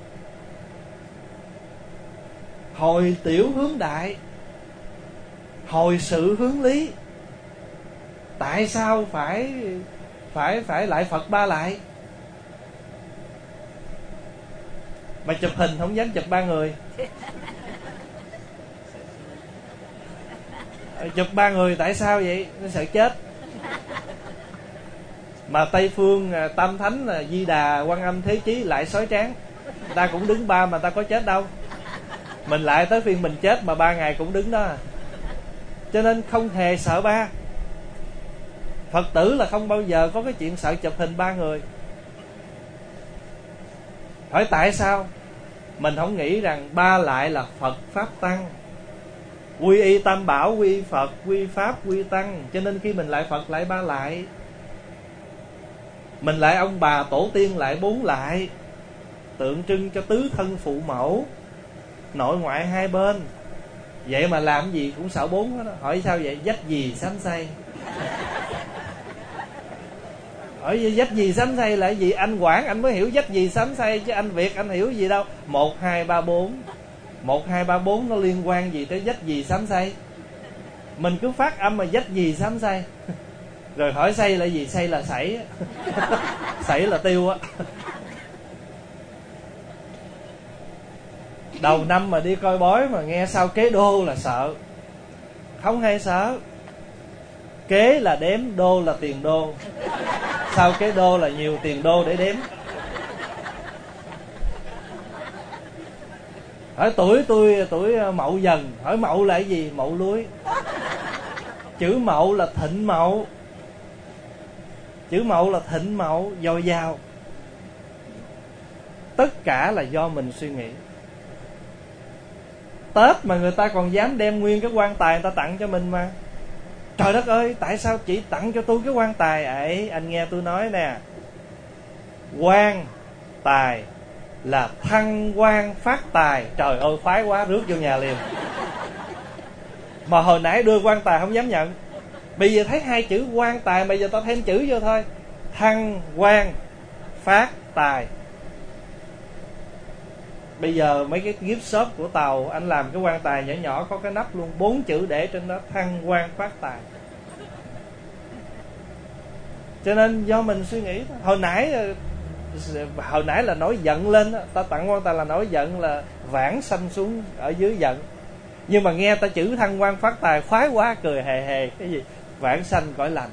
Hồi tiểu hướng đại, hồi sự hướng lý. Tại sao phải phải phải lại Phật ba lại? Mà chụp hình không dám chụp ba người. Chụp ba người tại sao vậy? Nó sợ chết. Mà Tây Phương Tam Thánh là Di Đà, Quan Âm, Thế Chí lại sói tráng. Ta cũng đứng ba mà ta có chết đâu. Mình lại tới phiên mình chết mà ba ngày cũng đứng đó. Cho nên không hề sợ ba. Phật tử là không bao giờ có cái chuyện sợ chụp hình ba người. Hỏi tại sao? Mình không nghĩ rằng ba lại là Phật Pháp Tăng, quy y Tam Bảo, quy y Phật, quy Pháp, quy Tăng. Cho nên khi mình lại Phật lại ba lại, mình lại ông bà tổ tiên lại bốn lại, tượng trưng cho tứ thân phụ mẫu, nội ngoại hai bên. Vậy mà làm gì cũng sợ bốn đó. Hỏi sao vậy? Dách gì sám say. Hỏi gì dách gì sám say là gì? Anh Quảng anh mới hiểu dách gì sám say, chứ anh Việt anh hiểu gì đâu. Một hai ba bốn, một hai ba bốn nó liên quan gì tới dách gì sám say? Mình cứ phát âm mà dách gì sám say. Rồi hỏi say là gì? Say là sảy. Sảy là tiêu á. Đầu năm mà đi coi bói mà nghe sao kế đô là sợ. Không hề sợ. Kế là đếm, đô là tiền đô. Sao kế đô là nhiều tiền đô để đếm. Hỏi tuổi tôi tuổi Mậu Dần. Hỏi Mậu là cái gì? Mậu lúi. Chữ Mậu là thịnh mậu. Chữ Mậu là thịnh mậu, dồi dào. Tất cả là do mình suy nghĩ. Tết mà người ta còn dám đem nguyên cái quan tài người ta tặng cho mình mà. Trời đất ơi, tại sao chị tặng cho tôi cái quan tài ấy? Anh nghe tôi nói nè, quan tài là thăng quan phát tài. Trời ơi, khoái quá, rước vô nhà liền. Mà hồi nãy đưa quan tài không dám nhận. Bây giờ thấy hai chữ quan tài, bây giờ tao thêm chữ vô thôi. Thăng quan phát tài. Bây giờ mấy cái gift shop của Tàu, anh làm cái quan tài nhỏ nhỏ có cái nắp luôn, bốn chữ để trên đó: thăng quan phát tài. Cho nên do mình suy nghĩ. Hồi nãy Hồi nãy là nổi giận lên đó. Ta tặng quan tài là nổi giận, là vãng sanh xuống ở dưới giận. Nhưng mà nghe ta chữ thăng quan phát tài khoái quá, cười hề hề. Cái gì? Vãng sanh cõi lành.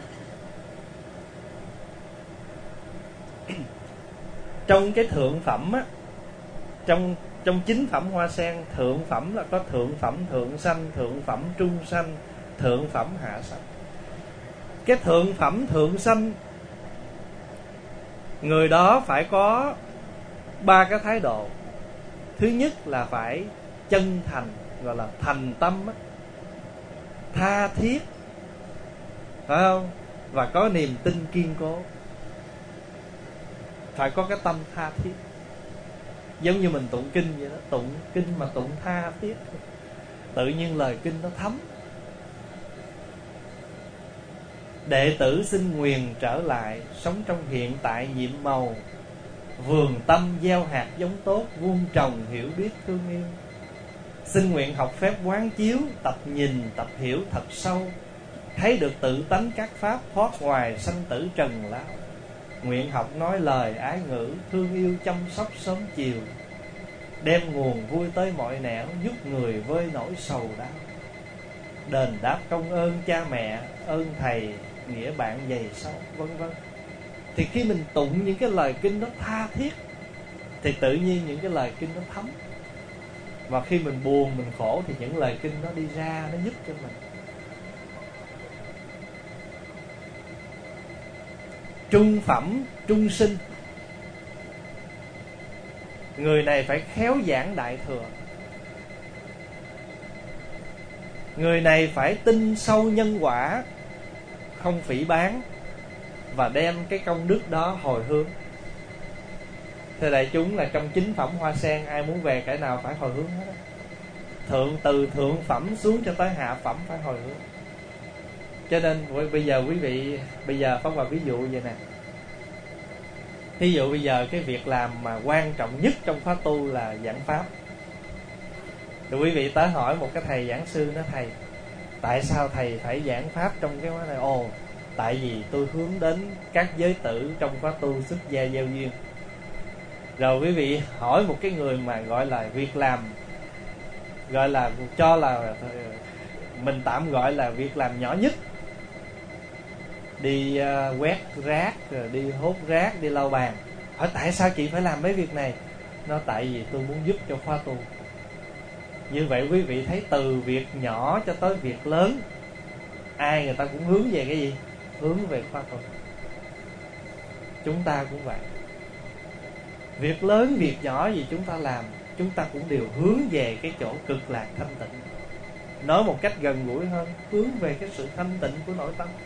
Trong cái thượng phẩm á, Trong trong chính phẩm hoa sen, thượng phẩm là có thượng phẩm thượng sanh, thượng phẩm trung sanh, thượng phẩm hạ sanh. Cái thượng phẩm thượng sanh, người đó phải có ba cái thái độ. Thứ nhất là phải chân thành, gọi là thành tâm á, tha thiết, phải không? Và có niềm tin kiên cố. Phải có cái tâm tha thiết. Giống như mình tụng kinh vậy đó. Tụng kinh mà tụng tha thiết, tự nhiên lời kinh nó thấm. Đệ tử xin nguyền trở lại, sống trong hiện tại nhiệm màu. Vườn tâm gieo hạt giống tốt, vuông trồng hiểu biết thương yêu. Xin nguyện học phép quán chiếu, tập nhìn, tập hiểu thật sâu. Thấy được tự tánh các pháp, thoát ngoài sanh tử trần lao. Nguyện học nói lời ái ngữ, thương yêu chăm sóc sớm chiều. Đem nguồn vui tới mọi nẻo, giúp người vơi nỗi sầu đau. Đền đáp công ơn cha mẹ, ơn thầy, nghĩa bạn dày sâu, vân vân. Thì khi mình tụng những cái lời kinh đó tha thiết, thì tự nhiên những cái lời kinh nó thấm. Và khi mình buồn, mình khổ, thì những lời kinh nó đi ra, nó giúp cho mình. Trung phẩm, trung sinh. Người này phải khéo giảng đại thừa. Người này phải tin sâu nhân quả, không phỉ báng, và đem cái công đức đó hồi hướng. Thưa đại chúng, là trong chính phẩm hoa sen, ai muốn về cõi nào phải hồi hướng hết. Thượng từ thượng phẩm xuống cho tới hạ phẩm phải hồi hướng. Cho nên bây giờ quý vị, bây giờ Pháp Hòa ví dụ vậy nè. Ví dụ bây giờ cái việc làm mà quan trọng nhất trong khóa tu là giảng pháp. Rồi quý vị tới hỏi một cái thầy giảng sư, nói: thầy, tại sao thầy phải giảng pháp trong cái khóa này? Ồ, tại vì tôi hướng đến các giới tử trong khóa tu xuất gia gieo duyên. Rồi quý vị hỏi một cái người mà gọi là việc làm, gọi là cho là mình tạm gọi là việc làm nhỏ nhất, đi uh, quét rác, rồi đi hốt rác, đi lau bàn. Hỏi tại sao chị phải làm mấy việc này? Nó tại vì tôi muốn giúp cho khóa tu. Như vậy quý vị thấy từ việc nhỏ cho tới việc lớn, ai người ta cũng hướng về cái gì? hướng về pháp Phật. Chúng ta cũng vậy. Việc lớn, việc nhỏ gì chúng ta làm, chúng ta cũng đều hướng về cái chỗ cực lạc thanh tịnh. Nói một cách gần gũi hơn, hướng về cái sự thanh tịnh của nội tâm.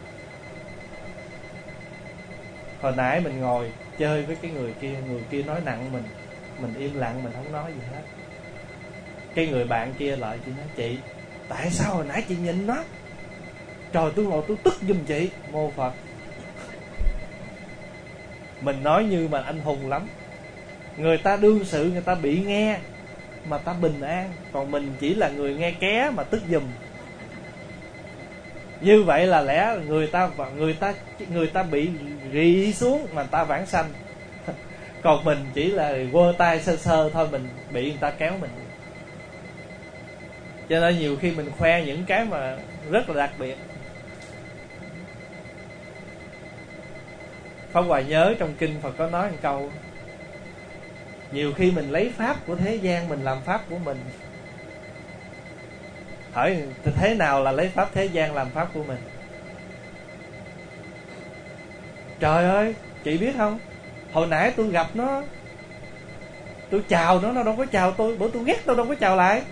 Hồi nãy mình ngồi chơi với cái người kia, người kia nói nặng mình, mình im lặng, mình không nói gì hết. Cái người bạn kia lại chị nói: chị, tại sao hồi nãy chị nhìn nó? Trời, tôi ngồi tôi tức giùm chị. Mô Phật. Mình nói như mà anh hùng lắm. Người ta đương sự, người ta bị nghe mà ta bình an, còn mình chỉ là người nghe ké mà tức giùm. Như vậy là lẽ người ta người ta người ta bị rì xuống mà ta vãng sanh. Còn mình chỉ là quơ tay sơ sơ thôi, mình bị người ta kéo mình. Cho nên nhiều khi mình khoe những cái mà rất là đặc biệt. Pháp Hòa nhớ trong kinh Phật có nói một câu: nhiều khi mình lấy pháp của thế gian mình làm pháp của mình. Hỏi thế nào là lấy pháp thế gian làm pháp của mình? Trời ơi, chị biết không, hồi nãy tôi gặp nó, tôi chào nó, nó đâu có chào tôi. Bữa tôi ghét tôi đâu có chào lại.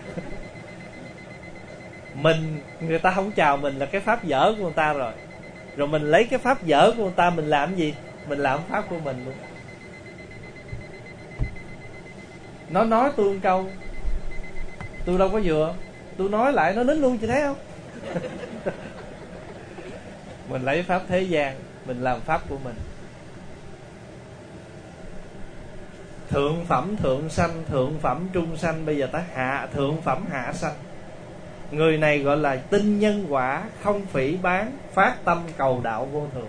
Mình, người ta không chào mình là cái pháp dở của người ta rồi. Rồi mình lấy cái pháp dở của người ta mình làm gì? Mình làm pháp của mình luôn. Nó nói tôi một câu, tôi đâu có vừa, tôi nói lại nó nín luôn, chị thấy không? Mình lấy pháp thế gian mình làm pháp của mình. Thượng phẩm thượng sanh, thượng phẩm trung sanh, bây giờ ta hạ thượng phẩm hạ sanh. Người này gọi là tin nhân quả, không phỉ báng, phát tâm cầu đạo vô thường.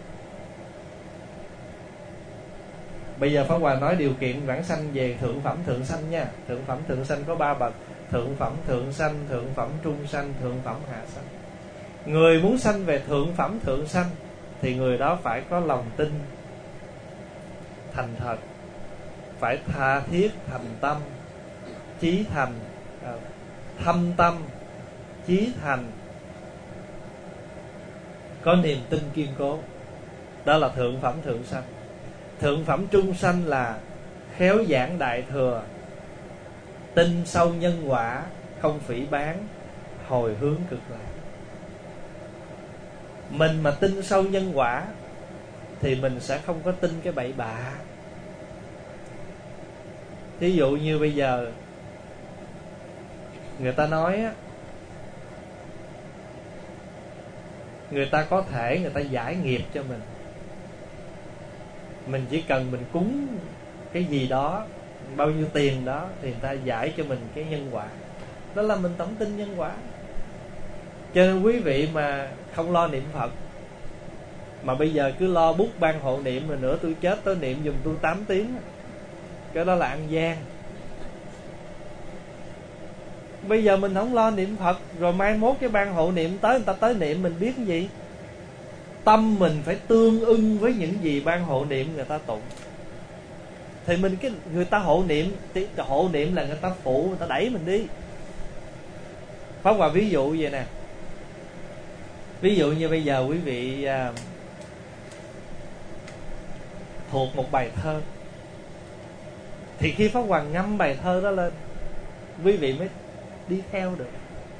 Bây giờ Pháp Hòa nói điều kiện vãng sanh về thượng phẩm thượng sanh nha. Thượng phẩm thượng sanh có ba bậc: thượng phẩm thượng sanh, thượng phẩm trung sanh, thượng phẩm hạ sanh. Người muốn sanh về thượng phẩm thượng sanh thì người đó phải có lòng tin thành thật, phải tha thiết thành tâm, chí thành, thâm tâm, chí thành, có niềm tin kiên cố. Đó là thượng phẩm thượng sanh. Thượng phẩm trung sanh là khéo giảng đại thừa, tin sâu nhân quả, không phỉ báng, hồi hướng cực lạc. Mình mà tin sâu nhân quả thì mình sẽ không có tin cái bậy bạ. Thí dụ như bây giờ người ta nói á, người ta có thể người ta giải nghiệp cho mình. Mình chỉ cần mình cúng cái gì đó, bao nhiêu tiền đó, thì người ta giải cho mình cái nhân quả. Đó là mình tổng tin nhân quả. Cho nên quý vị mà không lo niệm Phật, mà bây giờ cứ lo bút ban hộ niệm, rồi nữa tôi chết tôi niệm giùm tôi tám tiếng, cái đó là ăn gian. Bây giờ mình không lo niệm Phật, rồi mai mốt cái ban hộ niệm tới, người ta tới niệm mình biết cái gì? Tâm mình phải tương ưng với những gì ban hộ niệm người ta tụng. Thì mình cái người ta hộ niệm, hộ niệm là người ta phụ, người ta đẩy mình đi. Pháp Hòa ví dụ vậy nè. Ví dụ như bây giờ quý vị à, thuộc một bài thơ, thì khi Pháp Hòa ngâm bài thơ đó lên, quý vị mới đi theo được.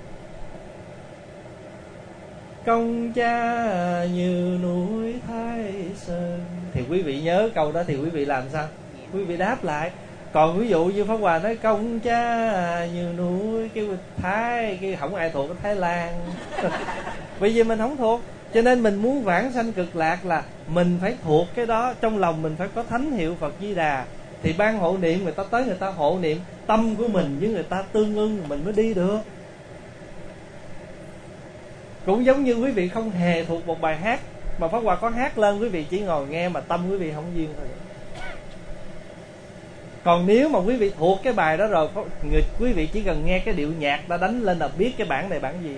Công cha như núi Thái Sơn, thì quý vị nhớ câu đó thì quý vị làm sao? Quý vị đáp lại. Còn ví dụ như Pháp Hòa nói công cha như núi cái Thái, cái không ai thuộc cái Thái Lan. Bởi vì mình không thuộc. Cho nên mình muốn vãng sanh cực lạc là mình phải thuộc cái đó. Trong lòng mình phải có thánh hiệu Phật Di Đà, thì ban hộ niệm người ta tới người ta hộ niệm, tâm của mình với người ta tương ưng mình mới đi được. Cũng giống như quý vị không hề thuộc một bài hát, mà Pháp Hòa có hát lên, quý vị chỉ ngồi nghe mà tâm quý vị không duyên thôi. Còn nếu mà quý vị thuộc cái bài đó rồi, người, quý vị chỉ cần nghe cái điệu nhạc đã đánh lên là biết cái bản này bản gì.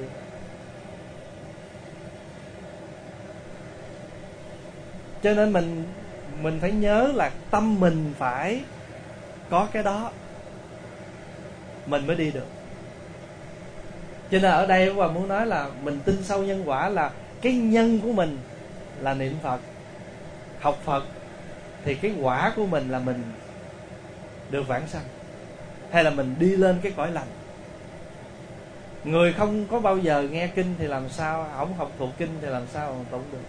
Cho nên mình mình phải nhớ là tâm mình phải có cái đó, mình mới đi được. Cho nên ở đây Pháp Hòa muốn nói là mình tin sâu nhân quả là cái nhân của mình là niệm Phật, học Phật, thì cái quả của mình là mình được vãng sanh, hay là mình đi lên cái cõi lành. Người không có bao giờ nghe kinh thì làm sao, không học thuộc kinh thì làm sao mà tụng được.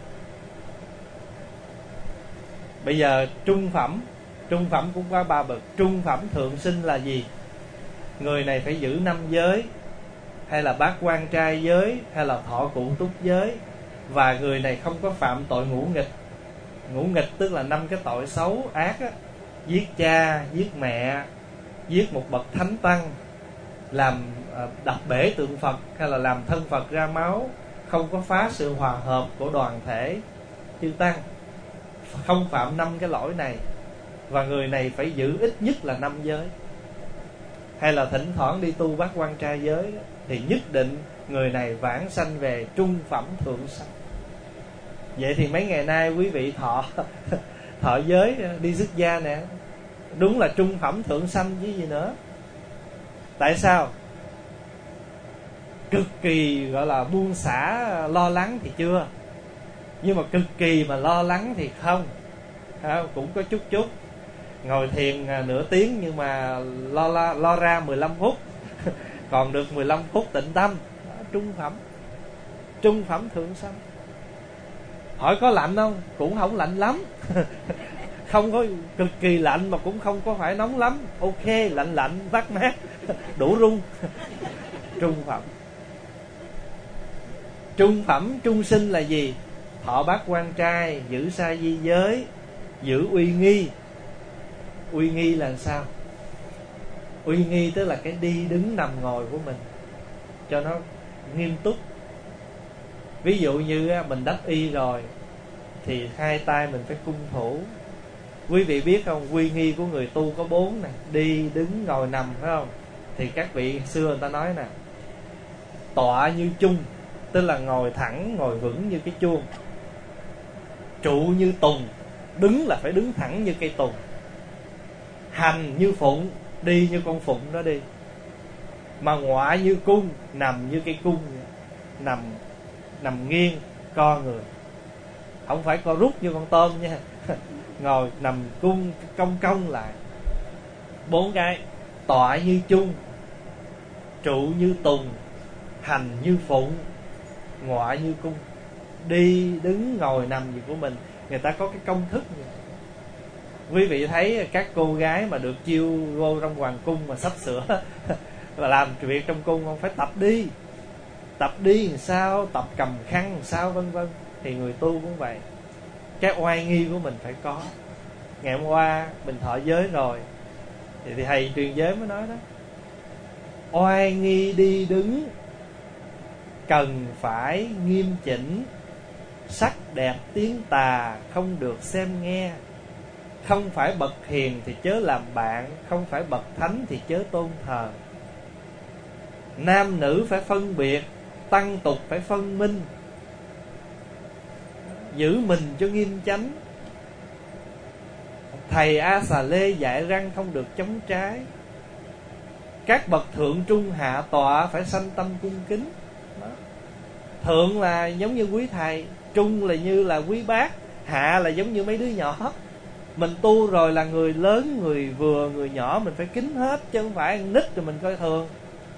Bây giờ trung phẩm, trung phẩm cũng có ba bậc. Trung phẩm thượng sinh là gì? Người này phải giữ năm giới, hay là bát quan trai giới, hay là thọ cụ túc giới. Và người này không có phạm tội ngũ nghịch. Ngũ nghịch tức là năm cái tội xấu ác á: giết cha, giết mẹ, giết một bậc thánh tăng, làm đập bể tượng Phật, hay là làm thân Phật ra máu, không có phá sự hòa hợp của đoàn thể chư tăng. Không phạm năm cái lỗi này. Và người này phải giữ ít nhất là năm giới. Hay là thỉnh thoảng đi tu bát quan trai giới, thì nhất định người này vãng sanh về trung phẩm thượng sanh. Vậy thì mấy ngày nay quý vị thọ thọ giới đi xuất gia nè, đúng là trung phẩm thượng sanh chứ gì nữa. Tại sao? Cực kỳ gọi là buông xả lo lắng thì chưa, nhưng mà cực kỳ mà lo lắng thì không. À, cũng có chút chút. Ngồi thiền nửa tiếng nhưng mà lo, lo, lo ra mười lăm phút còn được mười lăm phút tịnh tâm. Đó, trung phẩm. Trung phẩm thượng sanh. Hỏi có lạnh không? Cũng không lạnh lắm không có cực kỳ lạnh mà cũng không có phải nóng lắm. Ok, lạnh lạnh, vắt mát đủ rung trung phẩm. Trung phẩm trung sinh là gì? Thọ bát quan trai, giữ sa di giới, giữ uy nghi. Uy nghi là sao? Uy nghi tức là cái đi đứng nằm ngồi của mình cho nó nghiêm túc. Ví dụ như mình đắp y rồi thì hai tay mình phải cung thủ. Quý vị biết không, uy nghi của người tu có bốn nè: đi, đứng, ngồi, nằm, phải không? Thì các vị xưa người ta nói nè: tọa như chung, tức là ngồi thẳng, ngồi vững như cái chuông. Trụ như tùng, đứng là phải đứng thẳng như cây tùng. Hành như phụng, đi như con phụng đó đi. Mà ngọa như cung, nằm như cây cung. Nằm nằm nghiêng, co người, không phải co rút như con tôm nha ngồi nằm cung cong cong lại. Bốn cái: tọa như chung, trụ như tùng, hành như phụng, ngọa như cung. Đi, đứng, ngồi, nằm gì của mình, người ta có cái công thức gì. Quý vị thấy các cô gái mà được chiêu vô trong hoàng cung mà sắp sửa và làm việc trong cung không, phải tập đi. Tập đi làm sao, tập cầm khăn làm sao, vân vân. Thì người tu cũng vậy. Cái oai nghi của mình phải có. Ngày hôm qua mình thọ giới rồi thì, thì thầy truyền giới mới nói đó: oai nghi đi đứng cần phải nghiêm chỉnh, sắc đẹp tiếng tà không được xem nghe. Không phải bậc hiền thì chớ làm bạn, không phải bậc thánh thì chớ tôn thờ. Nam nữ phải phân biệt, tăng tục phải phân minh. Giữ mình cho nghiêm chánh. Thầy A Xà Lê dạy răng không được chống trái. Các bậc thượng trung hạ tọa phải sanh tâm cung kính. Đó. Thượng là giống như quý thầy, trung là như là quý bác, hạ là giống như mấy đứa nhỏ. Mình tu rồi là người lớn, người vừa, người nhỏ mình phải kính hết, chứ không phải nít rồi mình coi thường.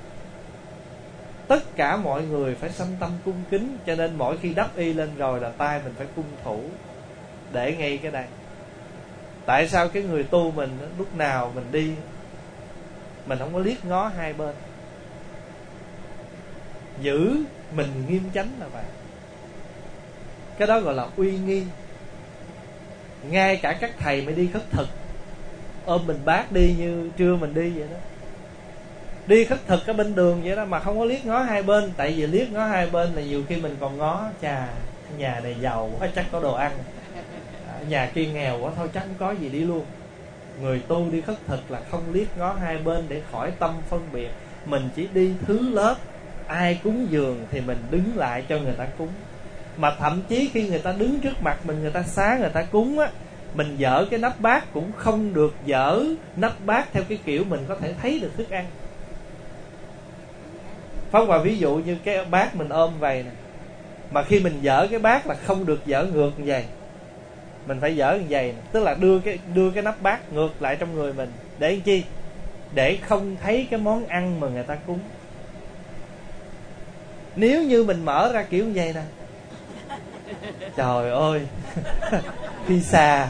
Tất cả mọi người phải sanh tâm cung kính. Cho nên mỗi khi đắp y lên rồi là tay mình phải cung thủ, để ngay cái đây. Tại sao cái người tu mình lúc nào mình đi mình không có liếc ngó hai bên? Giữ mình nghiêm chánh là vậy. Cái đó gọi là uy nghi. Ngay cả các thầy mới đi khất thực, ôm mình bát đi như trưa mình đi vậy đó. Đi khất thực ở bên đường vậy đó mà không có liếc ngó hai bên. Tại vì liếc ngó hai bên là nhiều khi mình còn ngó: chà, nhà này giàu quá chắc có đồ ăn, nhà kia nghèo quá thôi chắc không có gì, đi luôn. Người tu đi khất thực là không liếc ngó hai bên để khỏi tâm phân biệt. Mình chỉ đi thứ lớp, ai cúng dường thì mình đứng lại cho người ta cúng. Mà thậm chí khi người ta đứng trước mặt mình, người ta xá người ta cúng á, mình dở cái nắp bát cũng không được dở nắp bát theo cái kiểu mình có thể thấy được thức ăn. Pháp Hòa ví dụ như cái bát mình ôm vậy nè, Mà khi mình dở cái bát là không được dở ngược như vậy, mình phải dở như vậy, tức là đưa cái đưa cái nắp bát ngược lại trong người mình. Để làm chi? Để không thấy cái món ăn mà người ta cúng. Nếu như mình mở ra kiểu như vậy nè, trời ơi, pizza.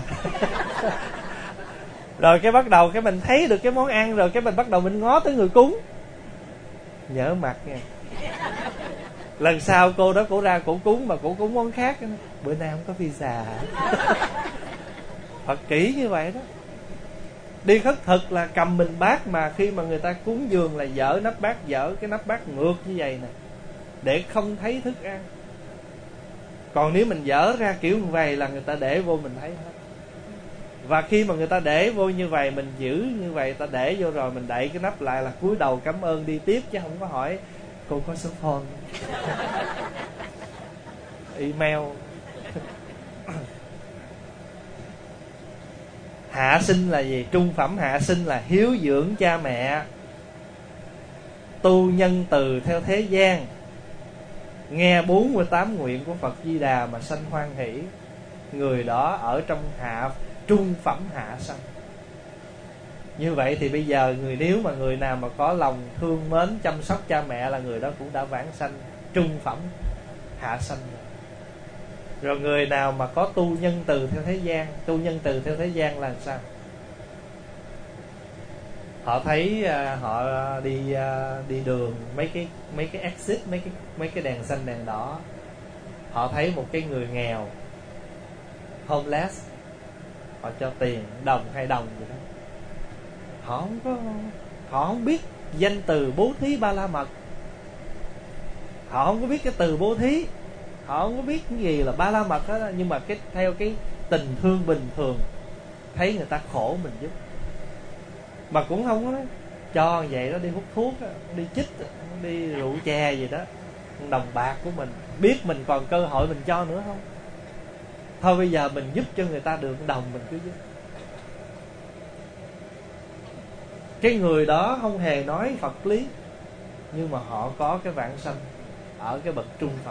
Rồi cái bắt đầu cái mình thấy được cái món ăn, rồi cái mình bắt đầu mình ngó tới người cúng, nhớ mặt nha. Lần sau cô đó cổ ra cổ cúng mà cổ cúng món khác, bữa nay không có pizza. Phật kỹ như vậy đó. Đi khất thực là cầm mình bát, mà khi mà người ta cúng dường là dở nắp bát, dở cái nắp bát ngược như vậy nè, để không thấy thức ăn. Còn nếu mình dở ra kiểu như vậy là người ta để vô mình thấy hết. Và khi mà người ta để vô như vậy, mình giữ như vậy, ta để vô rồi mình đậy cái nắp lại là cúi đầu cảm ơn đi tiếp, chứ không có hỏi cô có số phone, email. Hạ sinh là gì? Trung phẩm hạ sinh là hiếu dưỡng cha mẹ, tu nhân từ theo thế gian, nghe bốn mươi tám nguyện của Phật Di Đà mà sanh hoan hỷ. Người đó ở trong hạ trung phẩm hạ sanh. Như vậy thì bây giờ người nếu mà người nào mà có lòng thương mến chăm sóc cha mẹ là người đó cũng đã vãng sanh trung phẩm hạ sanh rồi. Rồi người nào mà có tu nhân từ theo thế gian, tu nhân từ theo thế gian là sao? Họ thấy uh, họ đi uh, đi đường, mấy cái mấy cái exit, mấy cái mấy cái đèn xanh đèn đỏ, họ thấy một cái người nghèo homeless, họ cho tiền đồng hai đồng gì đó. Họ không có họ không biết danh từ bố thí ba la mật, họ không có biết cái từ bố thí, họ không có biết cái gì là ba la mật hết. Nhưng mà cái theo cái tình thương bình thường, thấy người ta khổ mình giúp, mà cũng không có nói cho vậy đó, đi hút thuốc, đi chích, đi rượu chè gì đó, đồng bạc của mình, biết mình còn cơ hội mình cho nữa không? Thôi bây giờ mình giúp cho người ta được đồng mình cứ giúp. Cái người đó không hề nói Phật lý, nhưng mà họ có cái vãng sanh ở cái bậc trung phẩm.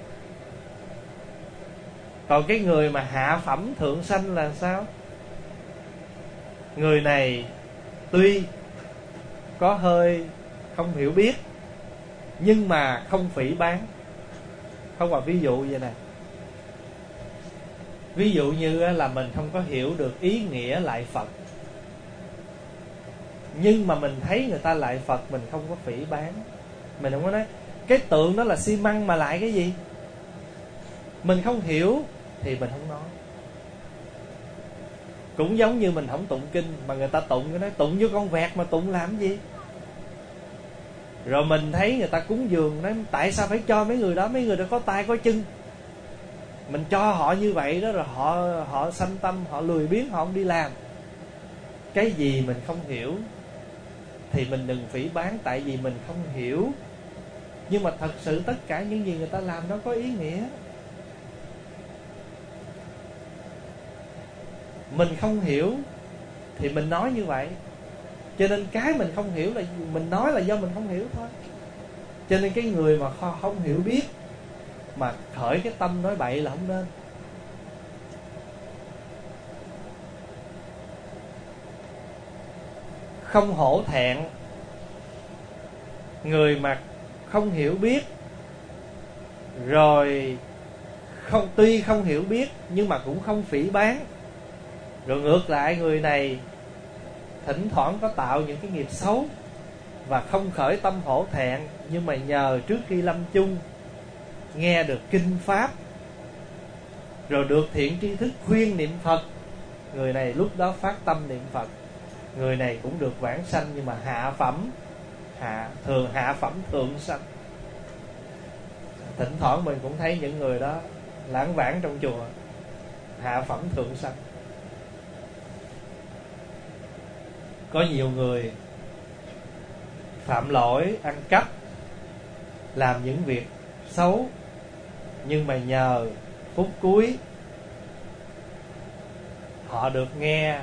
Còn cái người mà hạ phẩm thượng sanh là sao? Người này tuy có hơi không hiểu biết, nhưng mà không phỉ báng. Không, và ví dụ vậy nè, ví dụ như là mình không có hiểu được ý nghĩa lại Phật, nhưng mà mình thấy người ta lại Phật, mình không có phỉ báng. Mình không có nói cái tượng đó là xi măng mà lại cái gì. Mình không hiểu thì mình không nói. Cũng giống như mình không tụng kinh, mà người ta tụng, cái nói tụng vô con vẹt mà tụng làm gì. Rồi mình thấy người ta cúng dường, nói tại sao phải cho mấy người đó, mấy người đó có tay có chân. Mình cho họ như vậy đó, rồi họ họ sanh tâm, họ lười biếng, họ không đi làm. Cái gì mình không hiểu thì mình đừng phỉ báng, tại vì mình không hiểu. Nhưng mà thật sự tất cả những gì người ta làm nó có ý nghĩa. Mình không hiểu thì mình nói như vậy. Cho nên cái mình không hiểu là mình nói là do mình không hiểu thôi. Cho nên cái người mà không hiểu biết mà khởi cái tâm nói bậy là không nên. Không hổ thẹn. Người mà không hiểu biết, rồi không tuy không hiểu biết nhưng mà cũng không phỉ báng. Rồi ngược lại, người này thỉnh thoảng có tạo những cái nghiệp xấu và không khởi tâm hổ thẹn, nhưng mà nhờ trước khi lâm chung nghe được kinh pháp, rồi được thiện tri thức khuyên niệm Phật, người này lúc đó phát tâm niệm Phật. Người này cũng được vãng sanh, nhưng mà hạ phẩm, hạ thường hạ phẩm thượng sanh. Thỉnh thoảng mình cũng thấy những người đó lãng vãng trong chùa, hạ phẩm thượng sanh. Có nhiều người phạm lỗi, ăn cắp, làm những việc xấu, nhưng mà nhờ phút cuối họ được nghe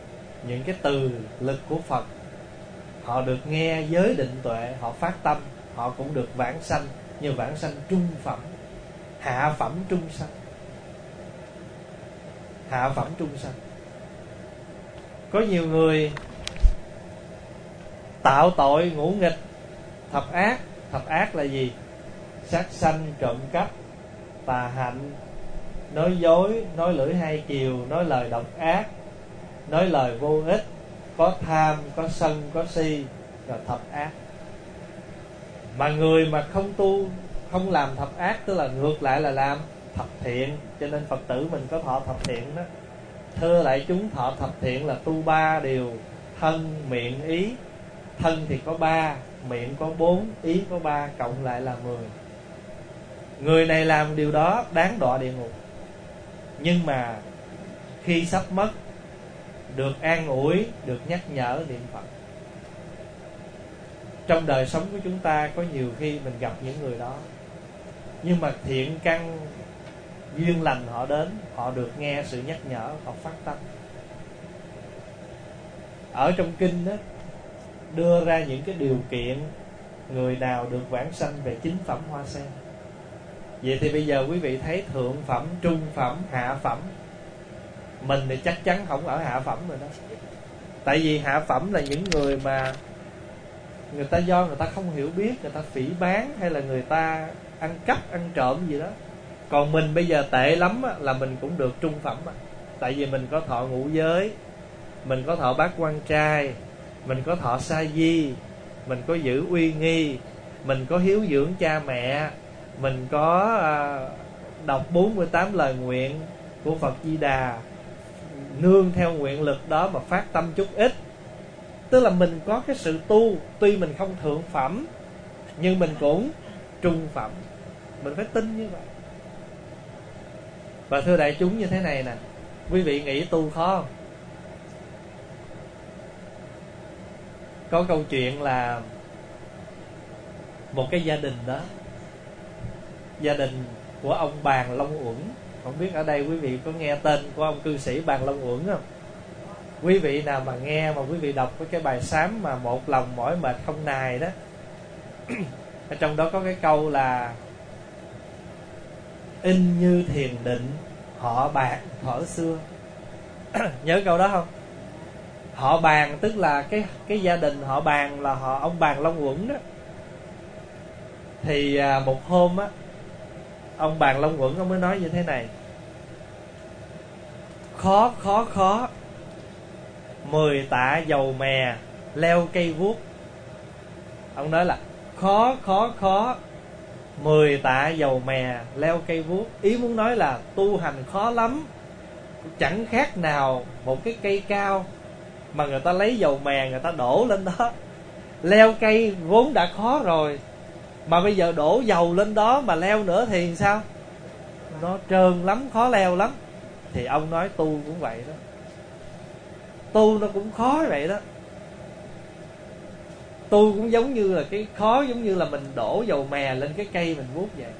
những cái từ lực của Phật, họ được nghe giới định tuệ, họ phát tâm, họ cũng được vãng sanh, như vãng sanh trung phẩm, hạ phẩm trung sanh. Hạ phẩm trung sanh. Có nhiều người tạo tội ngũ nghịch, thập ác. Thập ác là gì? Sát sanh, trộm cắp, tà hạnh, nói dối, nói lưỡi hai chiều, nói lời độc ác, nói lời vô ích, có tham, có sân, có si, là thập ác. Mà người mà không tu, không làm thập ác, tức là ngược lại là làm thập thiện. Cho nên Phật tử mình có thọ thập thiện đó. Thưa lại chúng, thọ thập thiện là tu ba điều: thân, miệng, ý. Thân thì có ba, miệng có bốn, ý có ba, cộng lại là mười. Người này làm điều đó đáng đọa địa ngục. Nhưng mà khi sắp mất, được an ủi, được nhắc nhở niệm Phật. Trong đời sống của chúng ta có nhiều khi mình gặp những người đó, nhưng mà thiện căn duyên lành họ đến, họ được nghe sự nhắc nhở, họ phát tâm. Ở trong kinh đó đưa ra những cái điều kiện người nào được vãng sanh về chính phẩm hoa sen. Vậy thì bây giờ quý vị thấy thượng phẩm, trung phẩm, hạ phẩm. Mình thì chắc chắn không ở hạ phẩm rồi đó. Tại vì hạ phẩm là những người mà người ta do người ta không hiểu biết, người ta phỉ báng, hay là người ta ăn cắp, ăn trộm gì đó. Còn mình bây giờ tệ lắm á, là mình cũng được trung phẩm á. Tại vì mình có thọ ngũ giới, mình có thọ bát quan trai, mình có thọ sa di, mình có giữ uy nghi, mình có hiếu dưỡng cha mẹ, mình có à, đọc bốn mươi tám lời nguyện của Phật Di Đà, nương theo nguyện lực đó mà phát tâm chút ít. Tức là mình có cái sự tu, tuy mình không thượng phẩm, nhưng mình cũng trung phẩm. Mình phải tin như vậy. Và thưa đại chúng, như thế này nè, quý vị nghĩ tu khó không? Có câu chuyện là một cái gia đình đó, gia đình của ông Bàn Long Uẩn. Không biết ở đây quý vị có nghe tên của ông cư sĩ Bàn Long Uẩn không? Quý vị nào mà nghe mà quý vị đọc cái bài sám mà một lòng mỏi mệt không nài đó, ở trong đó có cái câu là in như thiền định, họ Bàn thuở xưa. Nhớ câu đó không? Họ Bàn tức là cái cái gia đình họ Bàn là họ ông Bàn Long Uẩn đó. Thì à, một hôm á, ông Bàn Long Uẩn ông mới nói như thế này: khó khó khó, mười tạ dầu mè leo cây vuốt. Ông nói là khó khó khó, mười tạ dầu mè leo cây vuốt. Ý muốn nói là tu hành khó lắm, chẳng khác nào một cái cây cao mà người ta lấy dầu mè người ta đổ lên đó. Leo cây vốn đã khó rồi, mà bây giờ đổ dầu lên đó mà leo nữa thì sao? Nó trơn lắm, khó leo lắm. Thì ông nói tu cũng vậy đó. Tu nó cũng khó vậy đó. Tu cũng giống như là cái khó, giống như là mình đổ dầu mè lên cái cây mình vuốt vậy.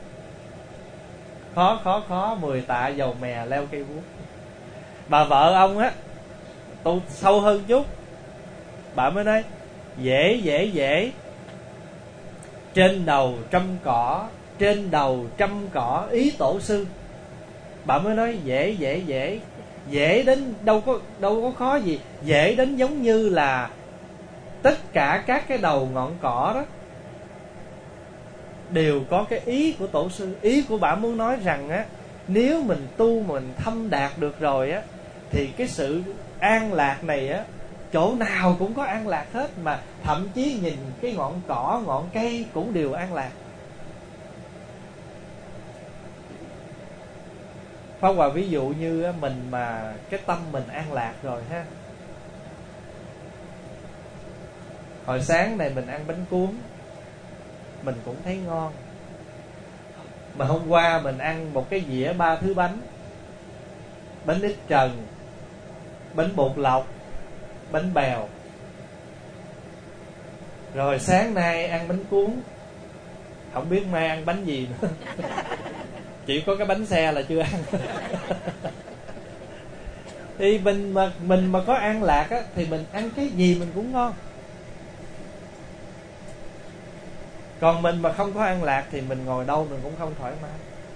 Khó khó khó, mười tạ dầu mè leo cây vuốt. Bà vợ ông á, tu sâu hơn chút, bà mới nói dễ dễ dễ, trên đầu trăm cỏ, trên đầu trăm cỏ ý tổ sư. Bà mới nói dễ dễ dễ, dễ đến đâu có đâu có khó gì, dễ đến giống như là tất cả các cái đầu ngọn cỏ đó đều có cái ý của tổ sư. Ý của bà muốn nói rằng á, nếu mình tu mình thâm đạt được rồi á, thì cái sự an lạc này á, chỗ nào cũng có an lạc hết, mà thậm chí nhìn cái ngọn cỏ, ngọn cây cũng đều an lạc. Pháp Hòa ví dụ như mình mà cái tâm mình an lạc rồi ha. Hồi sáng này mình ăn bánh cuốn, mình cũng thấy ngon. Mà hôm qua mình ăn một cái dĩa ba thứ bánh: bánh ít trần, bánh bột lọc, bánh bèo. Rồi sáng nay ăn bánh cuốn, không biết mai ăn bánh gì nữa. Chỉ có cái bánh xe là chưa ăn. Thì mình mà mình mà có an lạc á, thì mình ăn cái gì mình cũng ngon. Còn mình mà không có an lạc thì mình ngồi đâu mình cũng không thoải mái.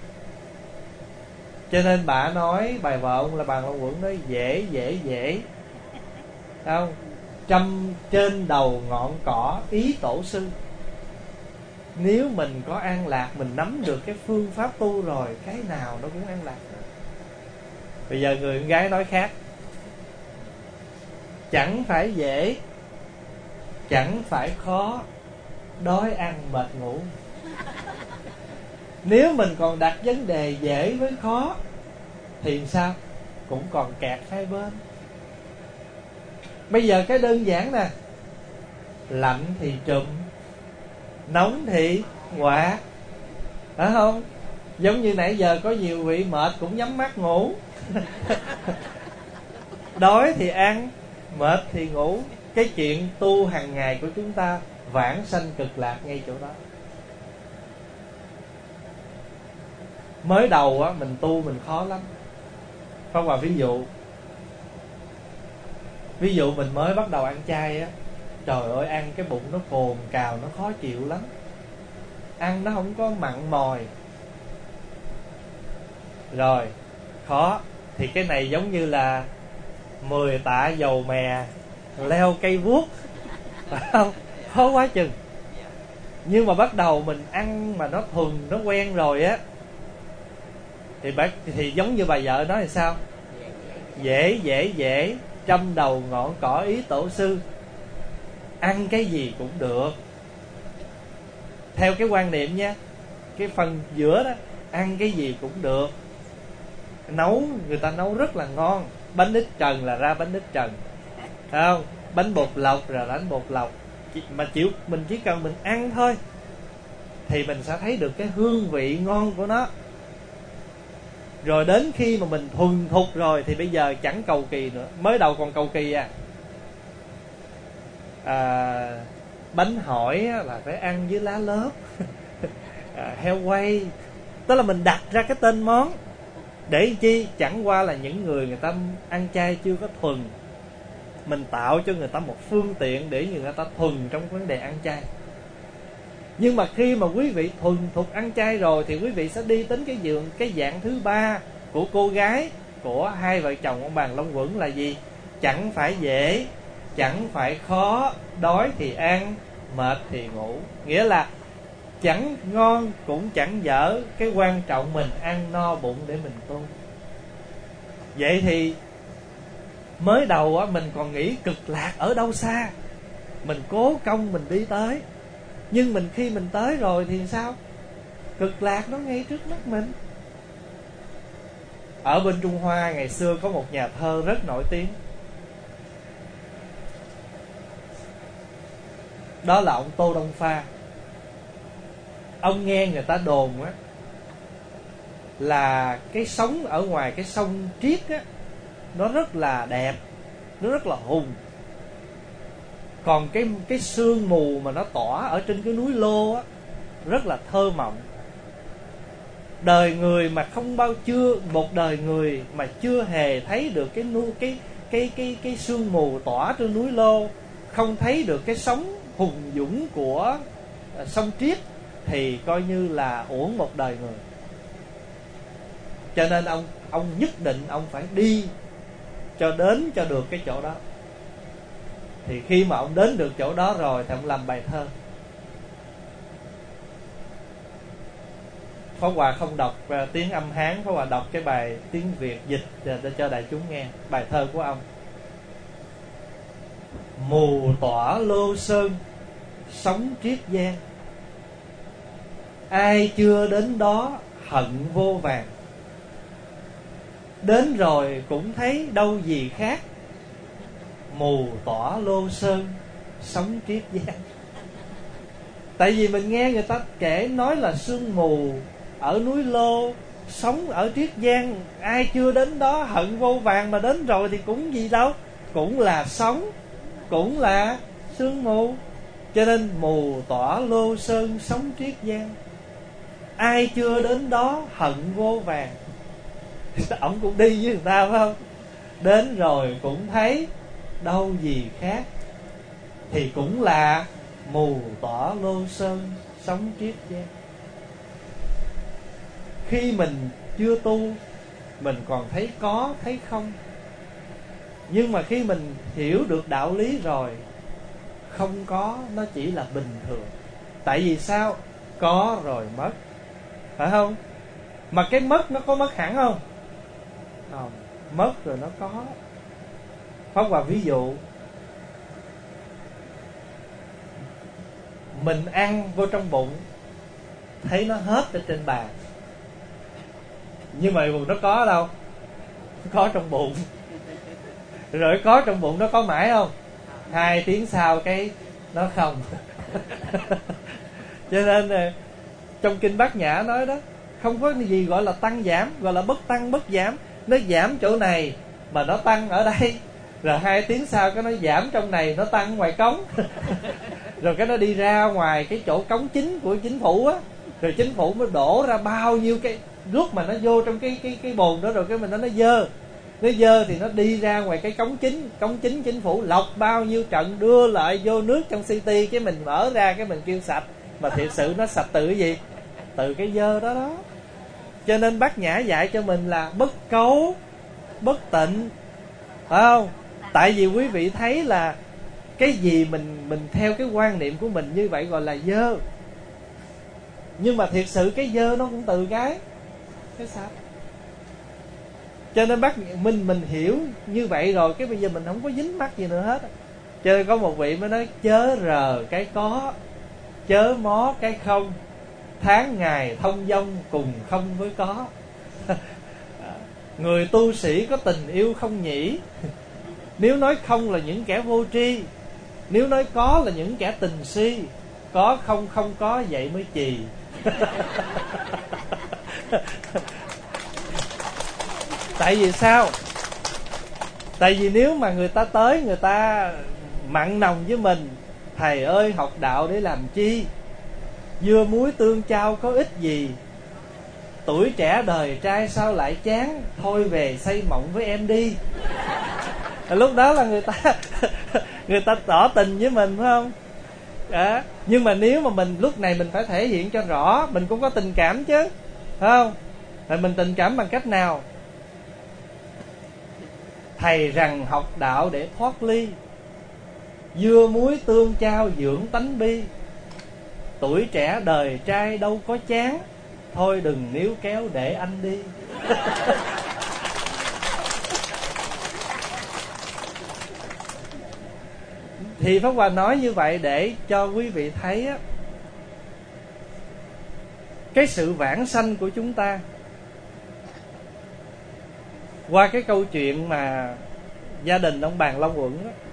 Cho nên bà nói, bài vợ ông là Bàn Long Quẩn nói dễ dễ dễ, không? Trăm trên đầu ngọn cỏ ý tổ sư. Nếu mình có an lạc, mình nắm được cái phương pháp tu rồi, cái nào nó cũng an lạc. Bây giờ người con gái nói khác: chẳng phải dễ, chẳng phải khó, đói ăn mệt ngủ. Nếu mình còn đặt vấn đề dễ với khó thì sao? Cũng còn kẹt hai bên. Bây giờ cái đơn giản nè, lạnh thì trùm, nóng thì quạt, phải không? Giống như nãy giờ có nhiều vị mệt cũng nhắm mắt ngủ. Đói thì ăn, mệt thì ngủ. Cái chuyện tu hàng ngày của chúng ta vãng sanh cực lạc ngay chỗ đó. Mới đầu á, mình tu mình khó lắm. Phong vào ví dụ Ví dụ mình mới bắt đầu ăn chay á, trời ơi ăn cái bụng nó cồn cào, nó khó chịu lắm. Ăn nó không có mặn mòi. Rồi khó. Thì cái này giống như là mười tạ dầu mè leo cây vuốt, phải không? Khó quá chừng. Nhưng mà bắt đầu mình ăn mà nó thuần, nó quen rồi á, Thì, bác, thì giống như bà vợ nói là sao? Dễ dễ dễ, trăm đầu ngọn cỏ ý tổ sư. Ăn cái gì cũng được. Theo cái quan niệm nha, cái phần giữa đó, ăn cái gì cũng được. Nấu, người ta nấu rất là ngon. Bánh ít trần là ra bánh ít trần, phải không? Bánh bột lọc là bánh bột lọc. Mà chịu, mình chỉ cần mình ăn thôi thì mình sẽ thấy được cái hương vị ngon của nó. Rồi đến khi mà mình thuần thục rồi thì bây giờ chẳng cầu kỳ nữa. Mới đầu còn cầu kỳ à, à bánh hỏi là phải ăn với lá lớp. à, Heo quay. Tức là mình đặt ra cái tên món để chi? Chẳng qua là những người người ta ăn chay chưa có thuần, mình tạo cho người ta một phương tiện để người ta thuần trong vấn đề ăn chay. Nhưng mà khi mà quý vị thuần thục ăn chay rồi thì quý vị sẽ đi đến cái dạng, cái dạng thứ ba của cô gái, của hai vợ chồng ông Bàn Long Quẩn là gì? Chẳng phải dễ, chẳng phải khó, đói thì ăn, mệt thì ngủ. Nghĩa là chẳng ngon cũng chẳng dở, cái quan trọng mình ăn no bụng để mình tu. Vậy thì mới đầu á, mình còn nghĩ cực lạc ở đâu xa, mình cố công mình đi tới. Nhưng mình khi mình tới rồi thì sao? Cực lạc nó ngay trước mắt mình. Ở bên Trung Hoa ngày xưa có một nhà thơ rất nổi tiếng, đó là ông Tô Đông Pha. Ông nghe người ta đồn á, là cái sóng ở ngoài cái sông Triết á, nó rất là đẹp, nó rất là hùng. Còn cái cái sương mù mà nó tỏa ở trên cái núi Lô á, rất là thơ mộng. Đời người mà không bao chưa một đời người mà chưa hề thấy được cái núi cái cái cái cái sương mù tỏa trên núi Lô, không thấy được cái sóng hùng dũng của uh, sông Triết thì coi như là uổng một đời người. Cho nên ông ông nhất định ông phải đi cho đến cho được cái chỗ đó. Thì khi mà ông đến được chỗ đó rồi thì ông làm bài thơ. Pháp Hòa không đọc uh, tiếng âm Hán, Pháp Hòa đọc cái bài tiếng Việt dịch để, để cho đại chúng nghe bài thơ của ông. Mù tỏa Lô Sơn, sóng Triết Giang, ai chưa đến đó hận vô vàn. Đến rồi cũng thấy đâu gì khác, mù tỏa Lô Sơn, sóng Triết Giang. Tại vì mình nghe người ta kể nói là sương mù ở núi Lô, sóng ở Triết Giang, ai chưa đến đó hận vô vàn. Mà đến rồi thì cũng gì đâu, cũng là sóng, cũng là sương mù. Cho nên mù tỏa Lô Sơn, sóng Triết Giang, ai chưa đến đó hận vô vàn. Ông cũng đi với người ta phải không? Đến rồi cũng thấy đâu gì khác, thì cũng là mù tỏa Lô Sơn, sống triết giác. Khi mình chưa tu, mình còn thấy có, thấy không. Nhưng mà khi mình hiểu được đạo lý rồi, không có nó chỉ là bình thường. Tại vì sao? Có rồi mất, phải không? Mà cái mất nó có mất hẳn không? Không, mất rồi nó có. Pháp Hòa ví dụ, mình ăn vô trong bụng, thấy nó hết ở trên bàn, nhưng mà nó có ở đâu? Có trong bụng. Rồi có trong bụng nó có mãi không? Hai tiếng sau cái nó không. Cho nên trong kinh Bát Nhã nói đó, không có gì gọi là tăng giảm, gọi là bất tăng bất giảm. Nó giảm chỗ này mà nó tăng ở đây, rồi hai tiếng sau cái nó giảm trong này, nó tăng ngoài cống. Rồi cái nó đi ra ngoài cái chỗ cống chính của chính phủ á, rồi chính phủ mới đổ ra bao nhiêu cái, lúc mà nó vô trong cái cái cái bồn đó rồi cái mình nói nó dơ, nó dơ thì nó đi ra ngoài cái cống chính, cống chính chính phủ lọc bao nhiêu trận đưa lại vô nước trong city, cái mình mở ra cái mình kêu sạch, mà thiệt sự nó sạch từ cái gì? Từ cái dơ đó đó. Cho nên Bát Nhã dạy cho mình là bất cấu, bất tịnh, phải không? Tại vì quý vị thấy là cái gì mình mình theo cái quan niệm của mình như vậy gọi là dơ, nhưng mà thiệt sự cái dơ nó cũng từ cái cái sạch. Cho nên bác mình mình hiểu như vậy rồi, cái bây giờ mình không có dính mắc gì nữa hết. Cho nên có một vị mới nói chớ rờ cái có, chớ mó cái không, tháng ngày thông dong cùng không với có. Người tu sĩ có tình yêu không nhỉ? Nếu nói không là những kẻ vô tri, nếu nói có là những kẻ tình si. Có không không có vậy mới chì. Tại vì sao? Tại vì nếu mà người ta tới, người ta mặn nồng với mình, thầy ơi học đạo để làm chi? Dưa muối tương chao có ích gì? Tuổi trẻ đời trai sao lại chán? Thôi về xây mộng với em đi. Lúc đó là người ta người ta tỏ tình với mình, phải không? À, nhưng mà nếu mà mình lúc này mình phải thể hiện cho rõ, mình cũng có tình cảm chứ, phải không? Rồi mình tình cảm bằng cách nào? Thầy rằng học đạo để thoát ly, dưa muối tương chao dưỡng tánh bi. Tuổi trẻ đời trai đâu có chán, thôi đừng níu kéo để anh đi. Thì Pháp Hòa nói như vậy để cho quý vị thấy á, cái sự vãng sanh của chúng ta. Qua cái câu chuyện mà gia đình ông Bàn Long Uẩn á,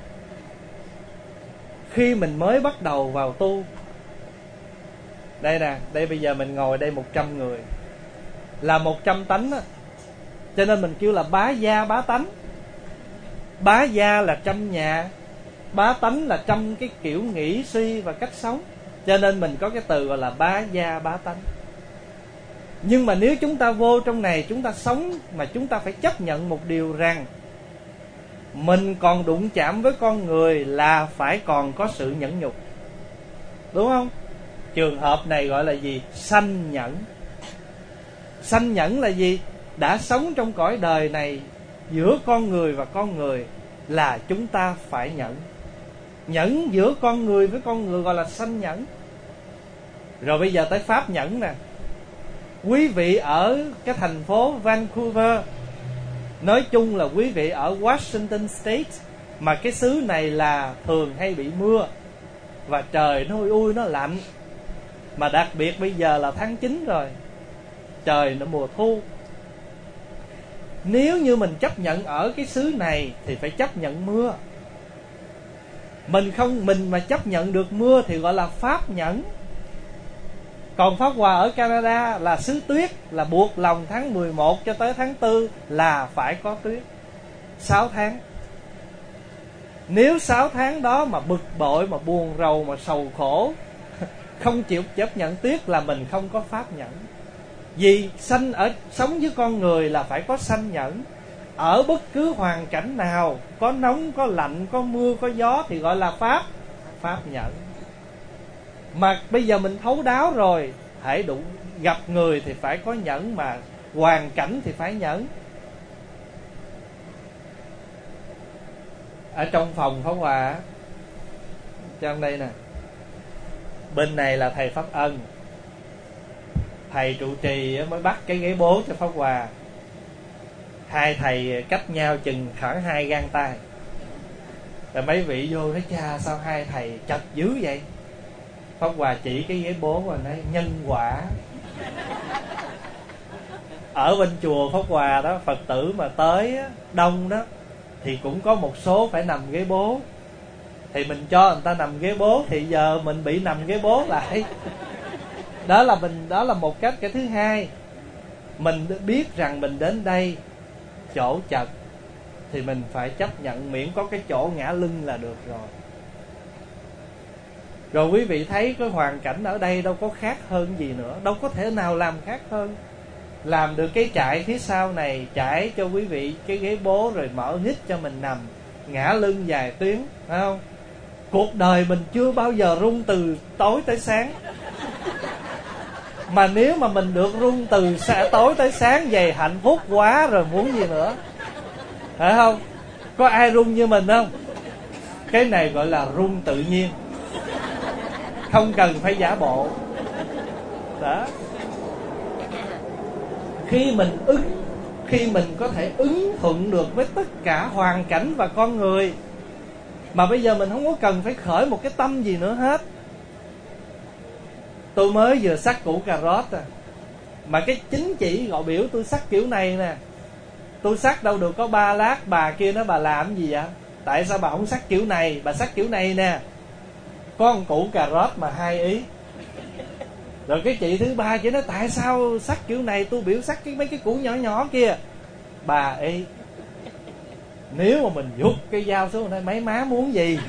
khi mình mới bắt đầu vào tu, đây nè, đây bây giờ mình ngồi đây một trăm người, là một trăm tánh á, cho nên mình kêu là bá gia bá tánh. Bá gia là trăm nhà, bá tánh là trăm cái kiểu nghĩ suy và cách sống, cho nên mình có cái từ gọi là bá gia bá tánh. Nhưng mà nếu chúng ta vô trong này, chúng ta sống mà chúng ta phải chấp nhận một điều rằng mình còn đụng chạm với con người là phải còn có sự nhẫn nhục, đúng không? Trường hợp này gọi là gì? Sanh nhẫn. Sanh nhẫn là gì? Đã sống trong cõi đời này, giữa con người và con người là chúng ta phải nhẫn. Nhẫn giữa con người với con người gọi là sanh nhẫn. Rồi bây giờ tới pháp nhẫn nè. Quý vị ở cái thành phố Vancouver, nói chung là quý vị ở Washington State, mà cái xứ này là thường hay bị mưa và trời nó ui ui nó lạnh. Mà đặc biệt bây giờ là tháng chín rồi, trời nó mùa thu. Nếu như mình chấp nhận ở cái xứ này thì phải chấp nhận mưa. Mình không mình mà chấp nhận được mưa thì gọi là pháp nhẫn. Còn Pháp Hòa ở Canada là xứ tuyết, là buộc lòng tháng mười một cho tới tháng tư là phải có tuyết sáu tháng. Nếu sáu tháng đó mà bực bội, mà buồn rầu, mà sầu khổ, không chịu chấp nhận tuyết là mình không có pháp nhẫn. Vì sanh ở sống với con người là phải có sanh nhẫn. Ở bất cứ hoàn cảnh nào, có nóng, có lạnh, có mưa, có gió thì gọi là pháp pháp nhẫn. Mà bây giờ mình thấu đáo rồi, hãy đủ gặp người thì phải có nhẫn, mà hoàn cảnh thì phải nhẫn. Ở trong phòng Pháp Hòa, trong đây nè, bên này là thầy Pháp Ân, thầy trụ trì mới bắt cái ghế bố cho Pháp Hòa. Hai thầy cách nhau chừng khoảng hai gang tay. Rồi mấy vị vô nói: cha, sao hai thầy chật dữ vậy? Pháp Hòa chỉ cái ghế bố và nói: nhân quả. Ở bên chùa Pháp Hòa đó, Phật tử mà tới đông đó thì cũng có một số phải nằm ghế bố. Thì mình cho người ta nằm ghế bố, thì giờ mình bị nằm ghế bố lại. Đó là mình đó là một cách. Cái thứ hai, mình biết rằng mình đến đây chỗ chật thì mình phải chấp nhận, miễn có cái chỗ ngã lưng là được rồi. Rồi quý vị thấy cái hoàn cảnh ở đây đâu có khác hơn gì nữa, đâu có thể nào làm khác hơn. Làm được cái trại phía sau này, trải cho quý vị cái ghế bố, rồi mở hít cho mình nằm, ngã lưng dài tuyến, phải không? Cuộc đời mình chưa bao giờ rung từ tối tới sáng. Mà nếu mà mình được rung từ tối tới sáng vậy, hạnh phúc quá rồi, muốn gì nữa, phải không? Có ai rung như mình không? Cái này gọi là rung tự nhiên, không cần phải giả bộ. Đó. Khi mình ứng, khi mình có thể ứng thuận được với tất cả hoàn cảnh và con người, mà bây giờ mình không có cần phải khởi một cái tâm gì nữa hết. Tôi mới vừa sắc củ cà rốt à, mà cái chính chỉ gọi biểu tôi sắc kiểu này nè. Tôi sắc đâu được có ba lát. Bà kia nói: bà làm gì vậy? Tại sao bà không sắc kiểu này? Bà sắc kiểu này nè. Có một củ cà rốt mà hai ý. Rồi cái chị thứ ba chỉ nói: tại sao sắc kiểu này? Tôi biểu sắc cái mấy cái củ nhỏ nhỏ kia. Bà ý. Nếu mà mình vụt cái dao xuống đây, mấy má muốn gì?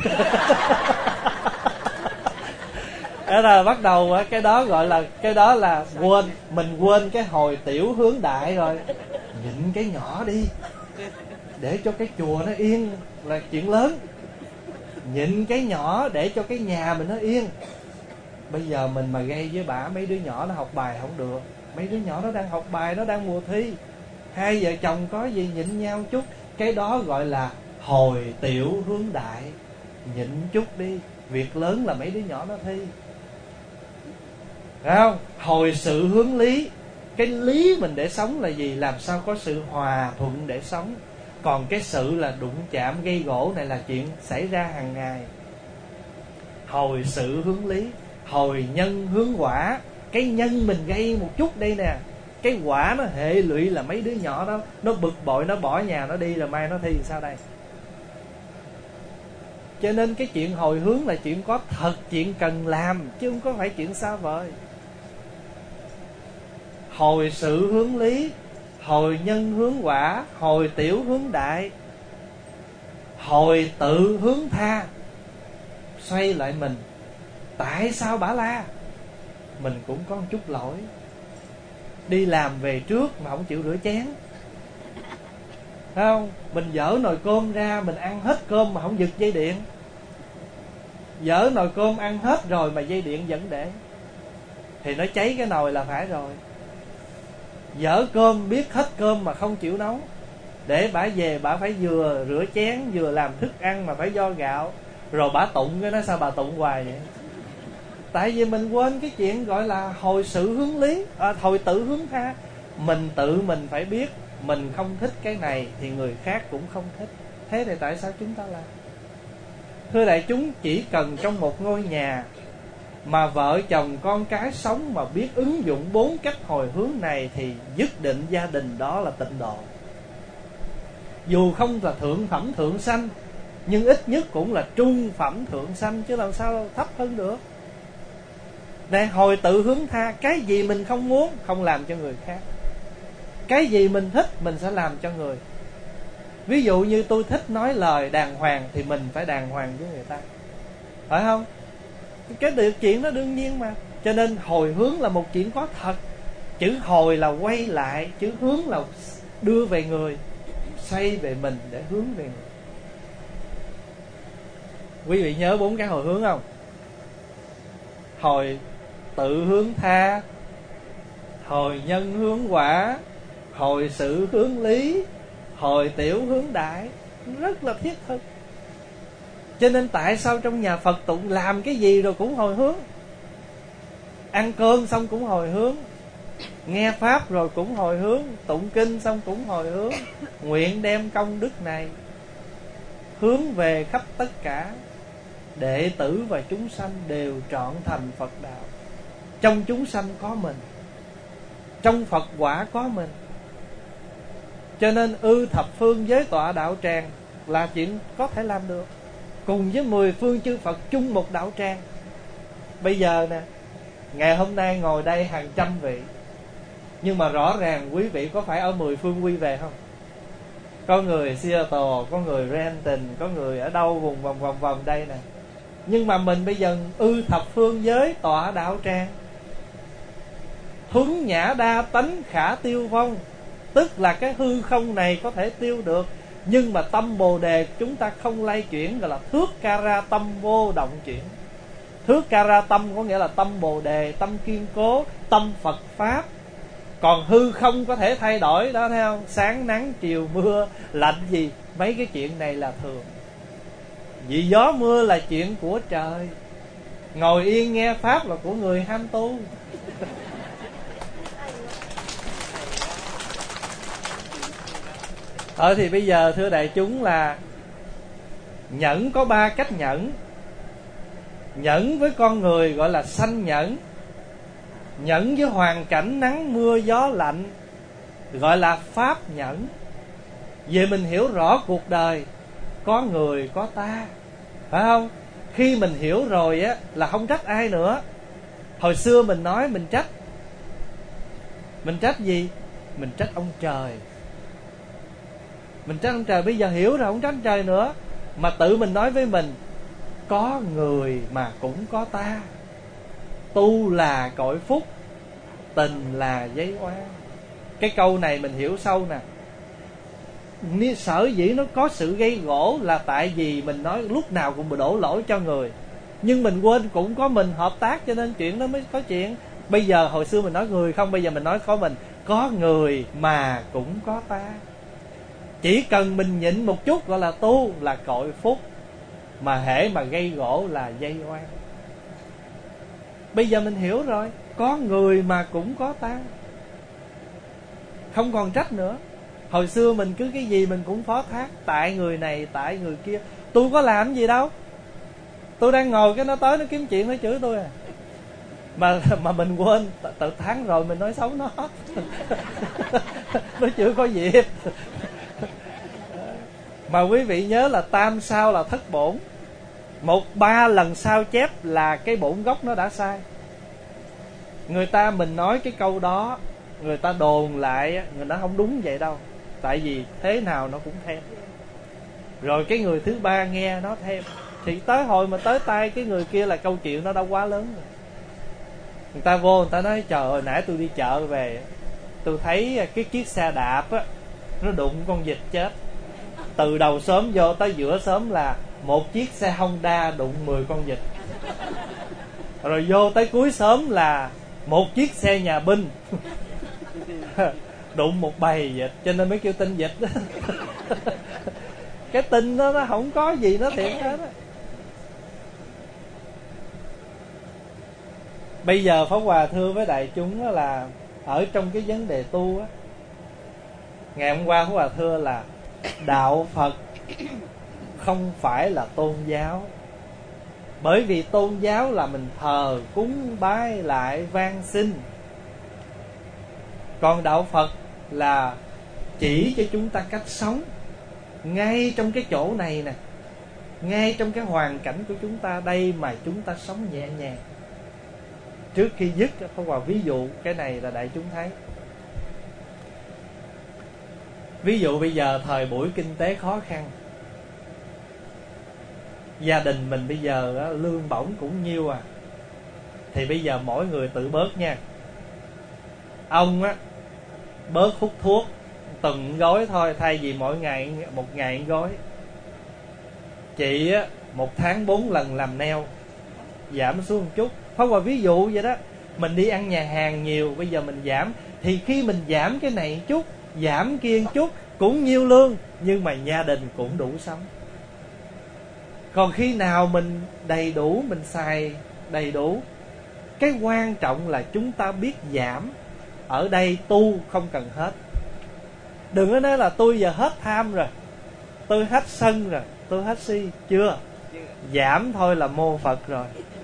Đó là bắt đầu cái đó gọi là, cái đó là quên, mình quên cái hồi tiểu hướng đại rồi. Nhịn cái nhỏ đi, để cho cái chùa nó yên là chuyện lớn. Nhịn cái nhỏ để cho cái nhà mình nó yên. Bây giờ mình mà gây với bả, mấy đứa nhỏ nó học bài không được. Mấy đứa nhỏ nó đang học bài, nó đang mùa thi. Hai vợ chồng có gì nhịn nhau chút. Cái đó gọi là hồi tiểu hướng đại. Nhịn chút đi, việc lớn là mấy đứa nhỏ nó thi, phải không? Hồi sự hướng lý. Cái lý mình để sống là gì? Làm sao có sự hòa thuận để sống. Còn cái sự là đụng chạm gây gỗ này là chuyện xảy ra hàng ngày. Hồi sự hướng lý, hồi nhân hướng quả. Cái nhân mình gây một chút đây nè, cái quả nó hệ lụy là mấy đứa nhỏ đó nó bực bội, nó bỏ nhà nó đi, rồi mai nó thi sao đây? Cho nên cái chuyện hồi hướng là chuyện có thật, chuyện cần làm, chứ không có phải chuyện xa vời. Hồi sự hướng lý, hồi nhân hướng quả, hồi tiểu hướng đại, hồi tự hướng tha. Xoay lại mình, tại sao bả la? Mình cũng có một chút lỗi. Đi làm về trước mà không chịu rửa chén, thấy không? Mình dỡ nồi cơm ra, mình ăn hết cơm mà không giật dây điện. Dỡ nồi cơm ăn hết rồi mà dây điện vẫn để, thì nó cháy cái nồi là phải rồi. Dỡ cơm biết hết cơm mà không chịu nấu, để bả về bả phải vừa rửa chén vừa làm thức ăn mà phải vo gạo. Rồi bả tụng cái nó sao bà tụng hoài vậy? Tại vì mình quên cái chuyện gọi là hồi sự hướng lý, à, hồi tự hướng tha. Mình tự mình phải biết mình không thích cái này thì người khác cũng không thích. Thế thì tại sao chúng ta làm? Thưa đại chúng, chỉ cần trong một ngôi nhà mà vợ chồng con cái sống mà biết ứng dụng bốn cách hồi hướng này thì nhất định gia đình đó là tịnh độ. Dù không là thượng phẩm thượng sanh, nhưng ít nhất cũng là trung phẩm thượng sanh, chứ làm sao thấp hơn được. Này, hồi tự hướng tha, cái gì mình không muốn không làm cho người khác, cái gì mình thích mình sẽ làm cho người. Ví dụ như tôi thích nói lời đàng hoàng thì mình phải đàng hoàng với người ta, phải không? Cái điều chuyện đó đương nhiên mà. Cho nên hồi hướng là một chuyện có thật. Chữ hồi là quay lại, chữ hướng là đưa về người, xoay về mình để hướng về người. Quý vị nhớ bốn cái hồi hướng không? hồi tự hướng tha, hồi nhân hướng quả, hồi sự hướng lý, hồi tiểu hướng đại, rất là thiết thực. Cho nên tại sao trong nhà Phật tụng làm cái gì rồi cũng hồi hướng, ăn cơm xong cũng hồi hướng, nghe pháp rồi cũng hồi hướng, tụng kinh xong cũng hồi hướng, nguyện đem công đức này hướng về khắp tất cả đệ tử và chúng sanh đều trọn thành Phật đạo. Trong chúng sanh có mình, trong Phật quả có mình. Cho nên ư thập phương giới tọa đạo tràng là chuyện có thể làm được, cùng với mười phương chư Phật chung một đạo tràng. Bây giờ nè, ngày hôm nay ngồi đây hàng trăm vị, nhưng mà rõ ràng quý vị có phải ở mười phương quy về không? Có người Seattle, có người Renton, có người ở đâu vùng vòng vòng vòng đây nè. Nhưng mà mình bây giờ ư thập phương giới tọa đạo tràng, thuấn nhã đa tánh khả tiêu vong, tức là cái hư không này có thể tiêu được, nhưng mà tâm Bồ Đề chúng ta không lay chuyển, gọi là thước ca ra tâm vô động chuyển. Thước ca ra tâm có nghĩa là tâm Bồ Đề, tâm kiên cố, tâm Phật Pháp. Còn hư không có thể thay đổi đó, thấy không? Sáng nắng, chiều mưa, lạnh gì, mấy cái chuyện này là thường. Vì gió mưa là chuyện của trời, ngồi yên nghe Pháp là của người ham tu. Ờ thì bây giờ thưa đại chúng là nhẫn có ba cách nhẫn. Nhẫn với con người gọi là sanh nhẫn. Nhẫn với hoàn cảnh nắng mưa gió lạnh gọi là pháp nhẫn. Vì mình hiểu rõ cuộc đời có người có ta, phải không? Khi mình hiểu rồi á là không trách ai nữa. Hồi xưa mình nói mình trách. Mình trách gì? Mình trách ông trời. Mình trách ông trời. Bây giờ hiểu rồi không trách ông trời nữa, mà tự mình nói với mình có người mà cũng có ta. Tu là cội phúc, tình là giấy oan. Cái câu này mình hiểu sâu nè. Sở dĩ nó có sự gây gỗ là tại vì mình nói lúc nào cũng đổ lỗi cho người, nhưng mình quên cũng có mình hợp tác, cho nên chuyện đó mới có chuyện. Bây giờ hồi xưa mình nói người không, bây giờ mình nói có mình. Có người mà cũng có ta. Chỉ cần mình nhịn một chút gọi là tu, là cội phúc, mà hễ mà gây gỗ là dây oan. Bây giờ mình hiểu rồi, có người mà cũng có ta, không còn trách nữa. Hồi xưa mình cứ cái gì mình cũng phó thác, tại người này, tại người kia. Tôi có làm gì đâu, tôi đang ngồi cái nó tới nó kiếm chuyện nó chửi tôi à. Mà mà mình quên, tự tháng rồi mình nói xấu nó. Nó chưa có dịp. Mà quý vị nhớ là tam sao là thất bổn. Một ba lần sao chép là cái bổn gốc nó đã sai. Người ta mình nói cái câu đó, người ta đồn lại, người ta không đúng vậy đâu. Tại vì thế nào nó cũng thêm. Rồi cái người thứ ba nghe nó thêm, thì tới hồi mà tới tay cái người kia là câu chuyện nó đã quá lớn rồi. Người ta vô, người ta nói trời ơi, nãy tôi đi chợ về, tôi thấy cái chiếc xe đạp á, nó đụng con vịt chết. Từ đầu xóm vô tới giữa xóm là một chiếc xe Honda đụng mười con vịt. Rồi vô tới cuối xóm là một chiếc xe nhà binh đụng một bầy vịt. Cho nên mới kêu tin vịt đó. Cái tin đó nó không có gì nó thiệt hết á. Bây giờ Pháp Hòa thưa với đại chúng là ở trong cái vấn đề tu á, ngày hôm qua Pháp Hòa thưa là đạo Phật không phải là tôn giáo. Bởi vì tôn giáo là mình thờ cúng bái lại van xin. Còn đạo Phật là chỉ cho chúng ta cách sống ngay trong cái chỗ này nè, ngay trong cái hoàn cảnh của chúng ta đây mà chúng ta sống nhẹ nhàng. Trước khi dứt Pháp Hòa ví dụ cái này là đại chúng thấy. Ví dụ bây giờ thời buổi kinh tế khó khăn, gia đình mình bây giờ á, lương bổng cũng nhiêu à, thì bây giờ mỗi người tự bớt nha. Ông á bớt hút thuốc từng gói thôi, thay vì mỗi ngày một ngày gói. Chị á một tháng bốn lần làm nail, giảm xuống một chút. Pháp Hòa ví dụ vậy đó. Mình đi ăn nhà hàng nhiều, bây giờ mình giảm, thì khi mình giảm cái này chút, giảm kia chút, cũng nhiêu lương, nhưng mà gia đình cũng đủ sống. Còn khi nào mình đầy đủ, mình xài đầy đủ. Cái quan trọng là chúng ta biết giảm. Ở đây tu không cần hết. Đừng có nói là tôi giờ hết tham rồi, tôi hết sân rồi, tôi hết si. Chưa, giảm thôi là mô Phật rồi.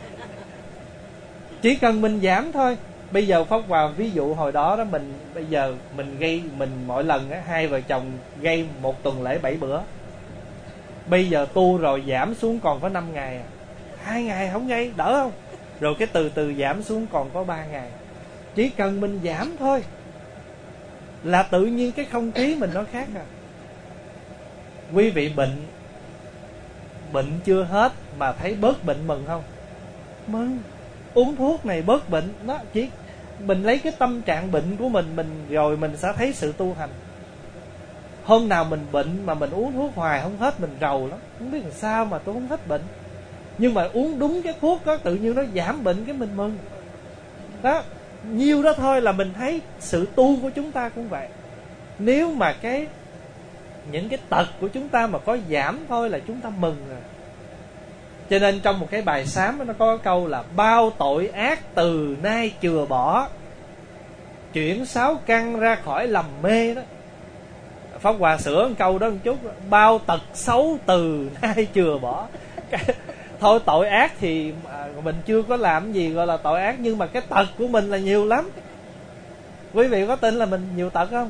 Chỉ cần mình giảm thôi. Bây giờ Pháp Hòa ví dụ hồi đó đó, mình bây giờ mình gây, mình mỗi lần á, hai vợ chồng gây một tuần lễ bảy bữa. Bây giờ tu rồi giảm xuống còn có năm ngày à. Hai ngày không gây, đỡ không? Rồi cái từ từ giảm xuống còn có ba ngày. Chỉ cần mình giảm thôi là tự nhiên cái không khí mình nó khác à. Quý vị bệnh, bệnh chưa hết mà thấy bớt bệnh mừng không? Mừng. Uống thuốc này bớt bệnh. Nó chỉ mình lấy cái tâm trạng bệnh của mình, mình rồi mình sẽ thấy sự tu hành. Hôm nào mình bệnh mà mình uống thuốc hoài không hết, mình rầu lắm, không biết làm sao mà tôi không hết bệnh. Nhưng mà uống đúng cái thuốc đó, tự nhiên nó giảm bệnh, cái mình mừng. Đó, nhiêu đó thôi là mình thấy sự tu của chúng ta cũng vậy. Nếu mà cái những cái tật của chúng ta mà có giảm thôi là chúng ta mừng rồi. Cho nên trong một cái bài sám nó có câu là bao tội ác từ nay chừa bỏ, chuyển sáu căn ra khỏi lầm mê đó. Pháp Hòa sửa một câu đó một chút, bao tật xấu từ nay chừa bỏ. Thôi tội ác thì mình chưa có làm gì gọi là tội ác, nhưng mà cái tật của mình là nhiều lắm. Quý vị có tin là mình nhiều tật không?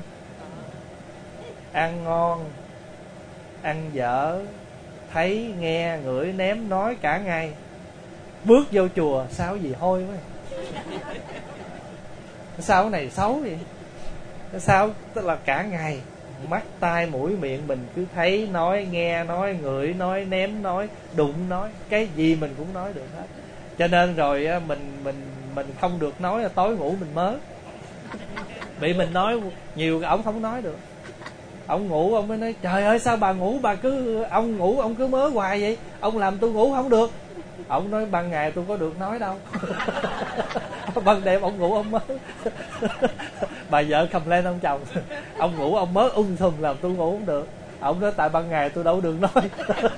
Ăn ngon, ăn dở, thấy, nghe, ngửi, ném, nói cả ngày. Bước vô chùa, sao gì hôi quá. Sao cái này xấu vậy? Sao? Tức là cả ngày mắt, tai, mũi, miệng mình cứ thấy, nói, nghe, nói, ngửi, nói, ném, nói, đụng, nói. Cái gì mình cũng nói được hết. Cho nên rồi mình mình mình không được nói là tối ngủ mình mớ. Bị mình nói nhiều, ổng không nói được. Ông ngủ ông mới nói trời ơi sao bà ngủ, bà cứ ông ngủ ông cứ mớ hoài vậy, ông làm tôi ngủ không được. Ông nói ban ngày tôi có được nói đâu. Ban đêm ông ngủ ông mớ. Bà vợ cầm lên ông chồng, ông ngủ ông mớ ung thùm làm tôi ngủ không được. Ông nói tại ban ngày tôi đâu được nói.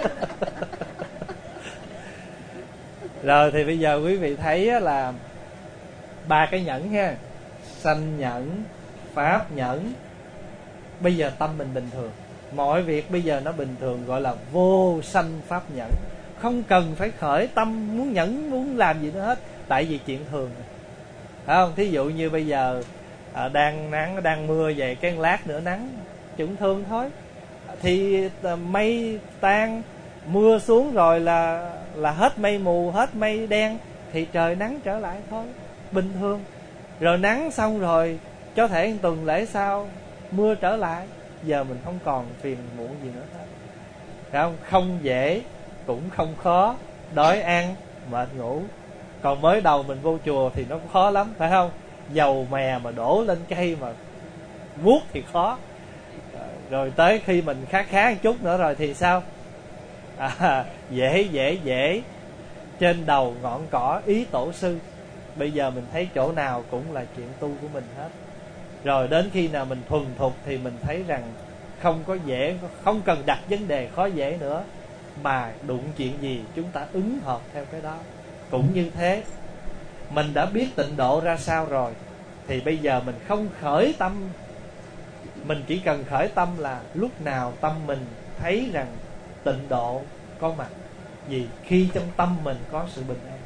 Rồi thì bây giờ quý vị thấy là ba cái nhẫn ha: sanh nhẫn, pháp nhẫn. Bây giờ tâm mình bình thường, mọi việc bây giờ nó bình thường, gọi là vô sanh pháp nhẫn. Không cần phải khởi tâm muốn nhẫn, muốn làm gì nữa hết, tại vì chuyện thường. Phải không? Thí dụ như bây giờ à, đang nắng, đang mưa vậy, cái lát nữa nắng, chuyện thường thôi. Thì à, mây tan, mưa xuống rồi là là hết mây mù, hết mây đen, thì trời nắng trở lại thôi, bình thường. Rồi nắng xong rồi có thể một tuần lễ sau mưa trở lại, giờ mình không còn phiền muộn gì nữa hết. Không, không dễ cũng không khó, đói ăn mệt ngủ. Còn mới đầu mình vô chùa thì nó khó lắm, phải không? Dầu mè mà đổ lên cây mà vuốt thì khó. Rồi tới khi mình khá khá một chút nữa rồi thì sao? À, dễ dễ dễ. Trên đầu ngọn cỏ ý tổ sư. Bây giờ mình thấy chỗ nào cũng là chuyện tu của mình hết. Rồi đến khi nào mình thuần thục thì mình thấy rằng không có dễ, không cần đặt vấn đề khó dễ nữa, mà đụng chuyện gì chúng ta ứng hợp theo cái đó. Cũng như thế, mình đã biết tịnh độ ra sao rồi, thì bây giờ mình không khởi tâm. Mình chỉ cần khởi tâm là lúc nào tâm mình thấy rằng tịnh độ có mặt. Vì khi trong tâm mình có sự bình an.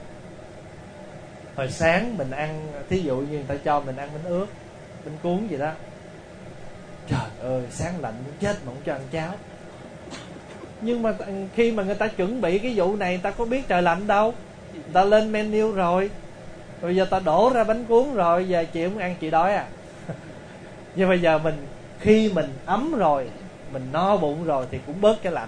Hồi sáng mình ăn, thí dụ như người ta cho mình ăn bánh ướt, bánh cuốn gì đó, trời ơi sáng lạnh muốn chết mà không cho ăn cháo. Nhưng mà khi mà người ta chuẩn bị cái vụ này, người ta có biết trời lạnh đâu. Người ta lên menu rồi, bây giờ ta đổ ra bánh cuốn rồi, giờ chị không ăn chị đói à. Nhưng bây giờ mình, khi mình ấm rồi, mình no bụng rồi thì cũng bớt cái lạnh.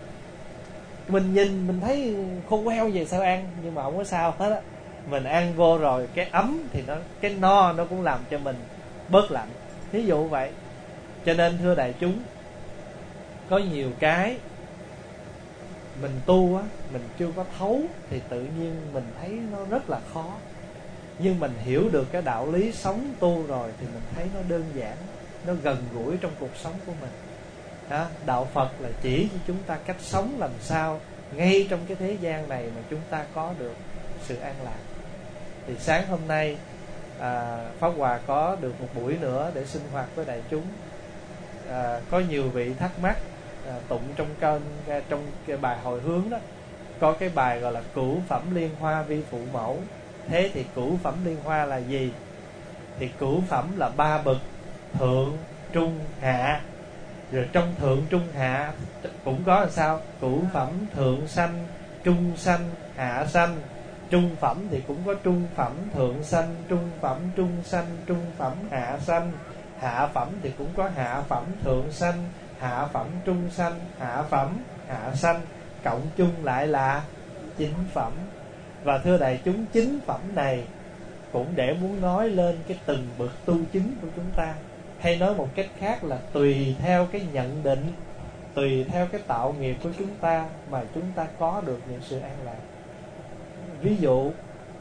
Mình nhìn mình thấy khô queo vậy sao ăn, nhưng mà không có sao hết á. Mình ăn vô rồi cái ấm thì nó, cái no nó cũng làm cho mình bớt lạnh. Ví dụ vậy. Cho nên thưa đại chúng, có nhiều cái mình tu á, mình chưa có thấu thì tự nhiên mình thấy nó rất là khó. Nhưng mình hiểu được cái đạo lý sống tu rồi thì mình thấy nó đơn giản, nó gần gũi trong cuộc sống của mình. Đó, đạo Phật là chỉ cho chúng ta cách sống làm sao ngay trong cái thế gian này mà chúng ta có được sự an lạc. Thì sáng hôm nay à, Pháp Hòa có được một buổi nữa để sinh hoạt với đại chúng. à, Có nhiều vị thắc mắc à, tụng trong kênh, trong cái bài hồi hướng đó, có cái bài gọi là cửu phẩm liên hoa vi phụ mẫu. Thế thì cửu phẩm liên hoa là gì? Thì cửu phẩm là ba bậc: thượng, trung, hạ. Rồi trong thượng, trung, hạ cũng có là sao? Cửu phẩm thượng sanh, trung sanh, hạ sanh. Trung phẩm thì cũng có trung phẩm thượng sanh, trung phẩm trung sanh, trung phẩm hạ sanh. Hạ phẩm thì cũng có hạ phẩm thượng sanh, hạ phẩm trung sanh, hạ phẩm hạ sanh. Cộng chung lại là chín phẩm. Và thưa đại chúng, chín phẩm này cũng để muốn nói lên cái từng bậc tu chứng của chúng ta. Hay nói một cách khác là tùy theo cái nhận định, tùy theo cái tạo nghiệp của chúng ta mà chúng ta có được những sự an lạc. Ví dụ,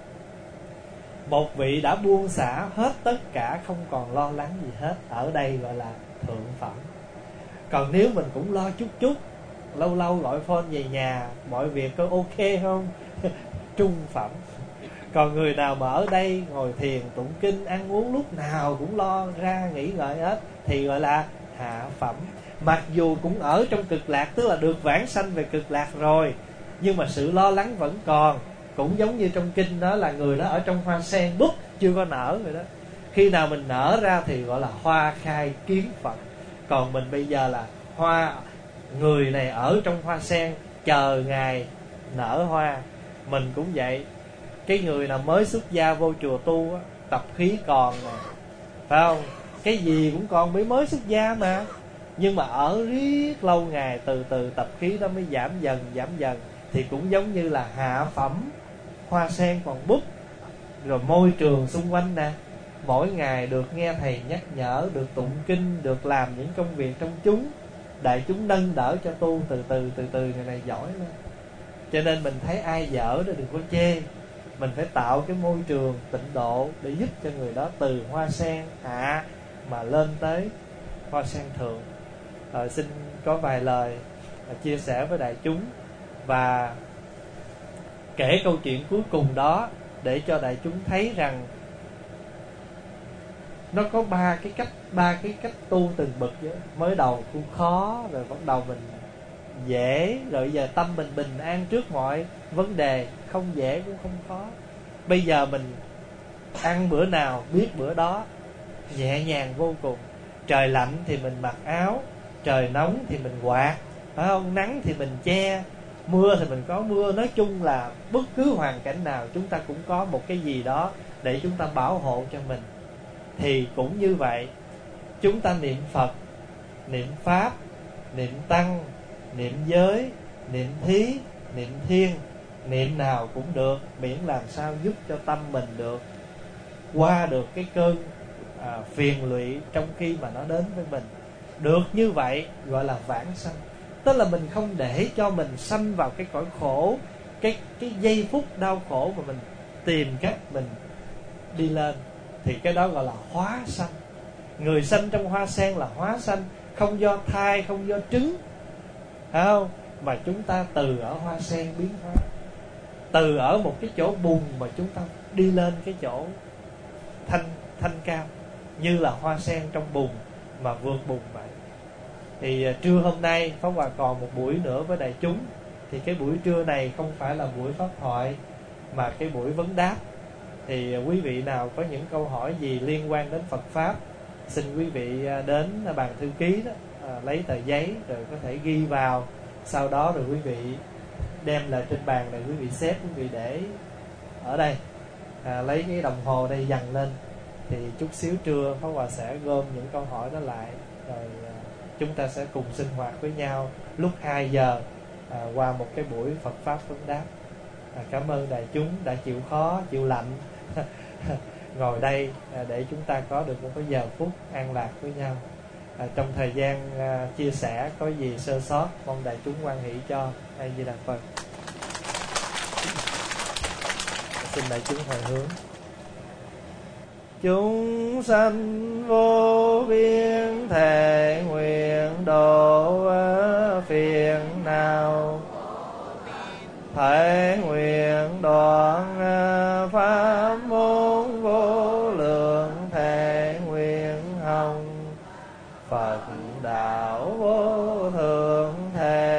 một vị đã buông xả hết tất cả, không còn lo lắng gì hết, ở đây gọi là thượng phẩm. Còn nếu mình cũng lo chút chút, lâu lâu gọi phone về nhà, mọi việc có ok không? Trung phẩm. Còn người nào mà ở đây ngồi thiền tụng kinh, ăn uống lúc nào cũng lo ra nghỉ ngợi hết thì gọi là hạ phẩm. Mặc dù cũng ở trong cực lạc, tức là được vãng sanh về cực lạc rồi, nhưng mà sự lo lắng vẫn còn. Cũng giống như trong kinh đó là người đó ở trong hoa sen búp chưa có nở rồi đó. Khi nào mình nở ra thì gọi là hoa khai kiến Phật. Còn mình bây giờ là hoa, người này ở trong hoa sen chờ ngày nở hoa. Mình cũng vậy. Cái người nào mới xuất gia vô chùa tu á, tập khí còn nè, phải không? Cái gì cũng còn, mới mới xuất gia mà. Nhưng mà ở riết lâu ngày, từ từ tập khí đó mới giảm dần giảm dần. Thì cũng giống như là hạ phẩm hoa sen còn búp. Rồi môi trường xung quanh nè, mỗi ngày được nghe thầy nhắc nhở, được tụng kinh, được làm những công việc trong chúng, đại chúng nâng đỡ cho tu, từ từ từ từ người này giỏi lên. Cho nên mình thấy ai dở đó đừng có chê. Mình phải tạo cái môi trường tịnh độ để giúp cho người đó từ hoa sen hạ mà lên tới hoa sen thượng. à, Xin có vài lời à, chia sẻ với đại chúng, và kể câu chuyện cuối cùng đó để cho đại chúng thấy rằng nó có ba cái cách, ba cái cách tu từng bậc. Mới đầu cũng khó, rồi bắt đầu mình dễ, rồi giờ tâm mình bình an trước mọi vấn đề, không dễ cũng không khó. Bây giờ mình ăn bữa nào biết bữa đó, nhẹ nhàng vô cùng. Trời lạnh thì mình mặc áo, trời nóng thì mình quạt, phải không? Nắng thì mình che, mưa thì mình có mưa. Nói chung là bất cứ hoàn cảnh nào chúng ta cũng có một cái gì đó để chúng ta bảo hộ cho mình. Thì cũng như vậy, chúng ta niệm Phật, niệm Pháp, niệm Tăng, niệm giới, niệm thí, niệm thiên, niệm nào cũng được, miễn làm sao giúp cho tâm mình được qua được cái cơn à, phiền lụy trong khi mà nó đến với mình. Được như vậy gọi là vãng sanh. Tức là mình không để cho mình sanh vào cái cõi khổ, Cái, cái giây phút đau khổ mà mình tìm cách mình đi lên, thì cái đó gọi là hóa sanh. Người sanh trong hoa sen là hóa sanh, không do thai, không do trứng, phải không? Mà chúng ta từ ở hoa sen biến hóa, từ ở một cái chỗ bùn mà chúng ta đi lên cái chỗ thanh thanh cao, như là hoa sen trong bùn mà vượt bùn vậy. Thì trưa hôm nay Pháp Hòa còn một buổi nữa với đại chúng. Thì cái buổi trưa này không phải là buổi pháp thoại, mà cái buổi vấn đáp. Thì quý vị nào có những câu hỏi gì liên quan đến Phật Pháp, xin quý vị đến bàn thư ký đó, à, lấy tờ giấy rồi có thể ghi vào. Sau đó rồi quý vị đem lại trên bàn này, quý vị xếp, quý vị để ở đây, à, lấy cái đồng hồ đây dằn lên. Thì chút xíu trưa Pháp Hòa sẽ gom những câu hỏi đó lại, rồi à, chúng ta sẽ cùng sinh hoạt với nhau lúc hai giờ à, qua một cái buổi Phật Pháp vấn đáp. à, Cảm ơn đại chúng đã chịu khó, chịu lạnh ngồi đây à, để chúng ta có được một cái giờ phút an lạc với nhau. À, trong thời gian à, chia sẻ có gì sơ sót mong đại chúng hoan hỷ cho. A Di Đà Phật. Xin đại chúng hồi hướng. Chúng sanh vô biên thể nguyện độ phiền não, thể nguyện đoạn pháp môn vô lượng, thể nguyện hồng Phật đạo vô thượng, thể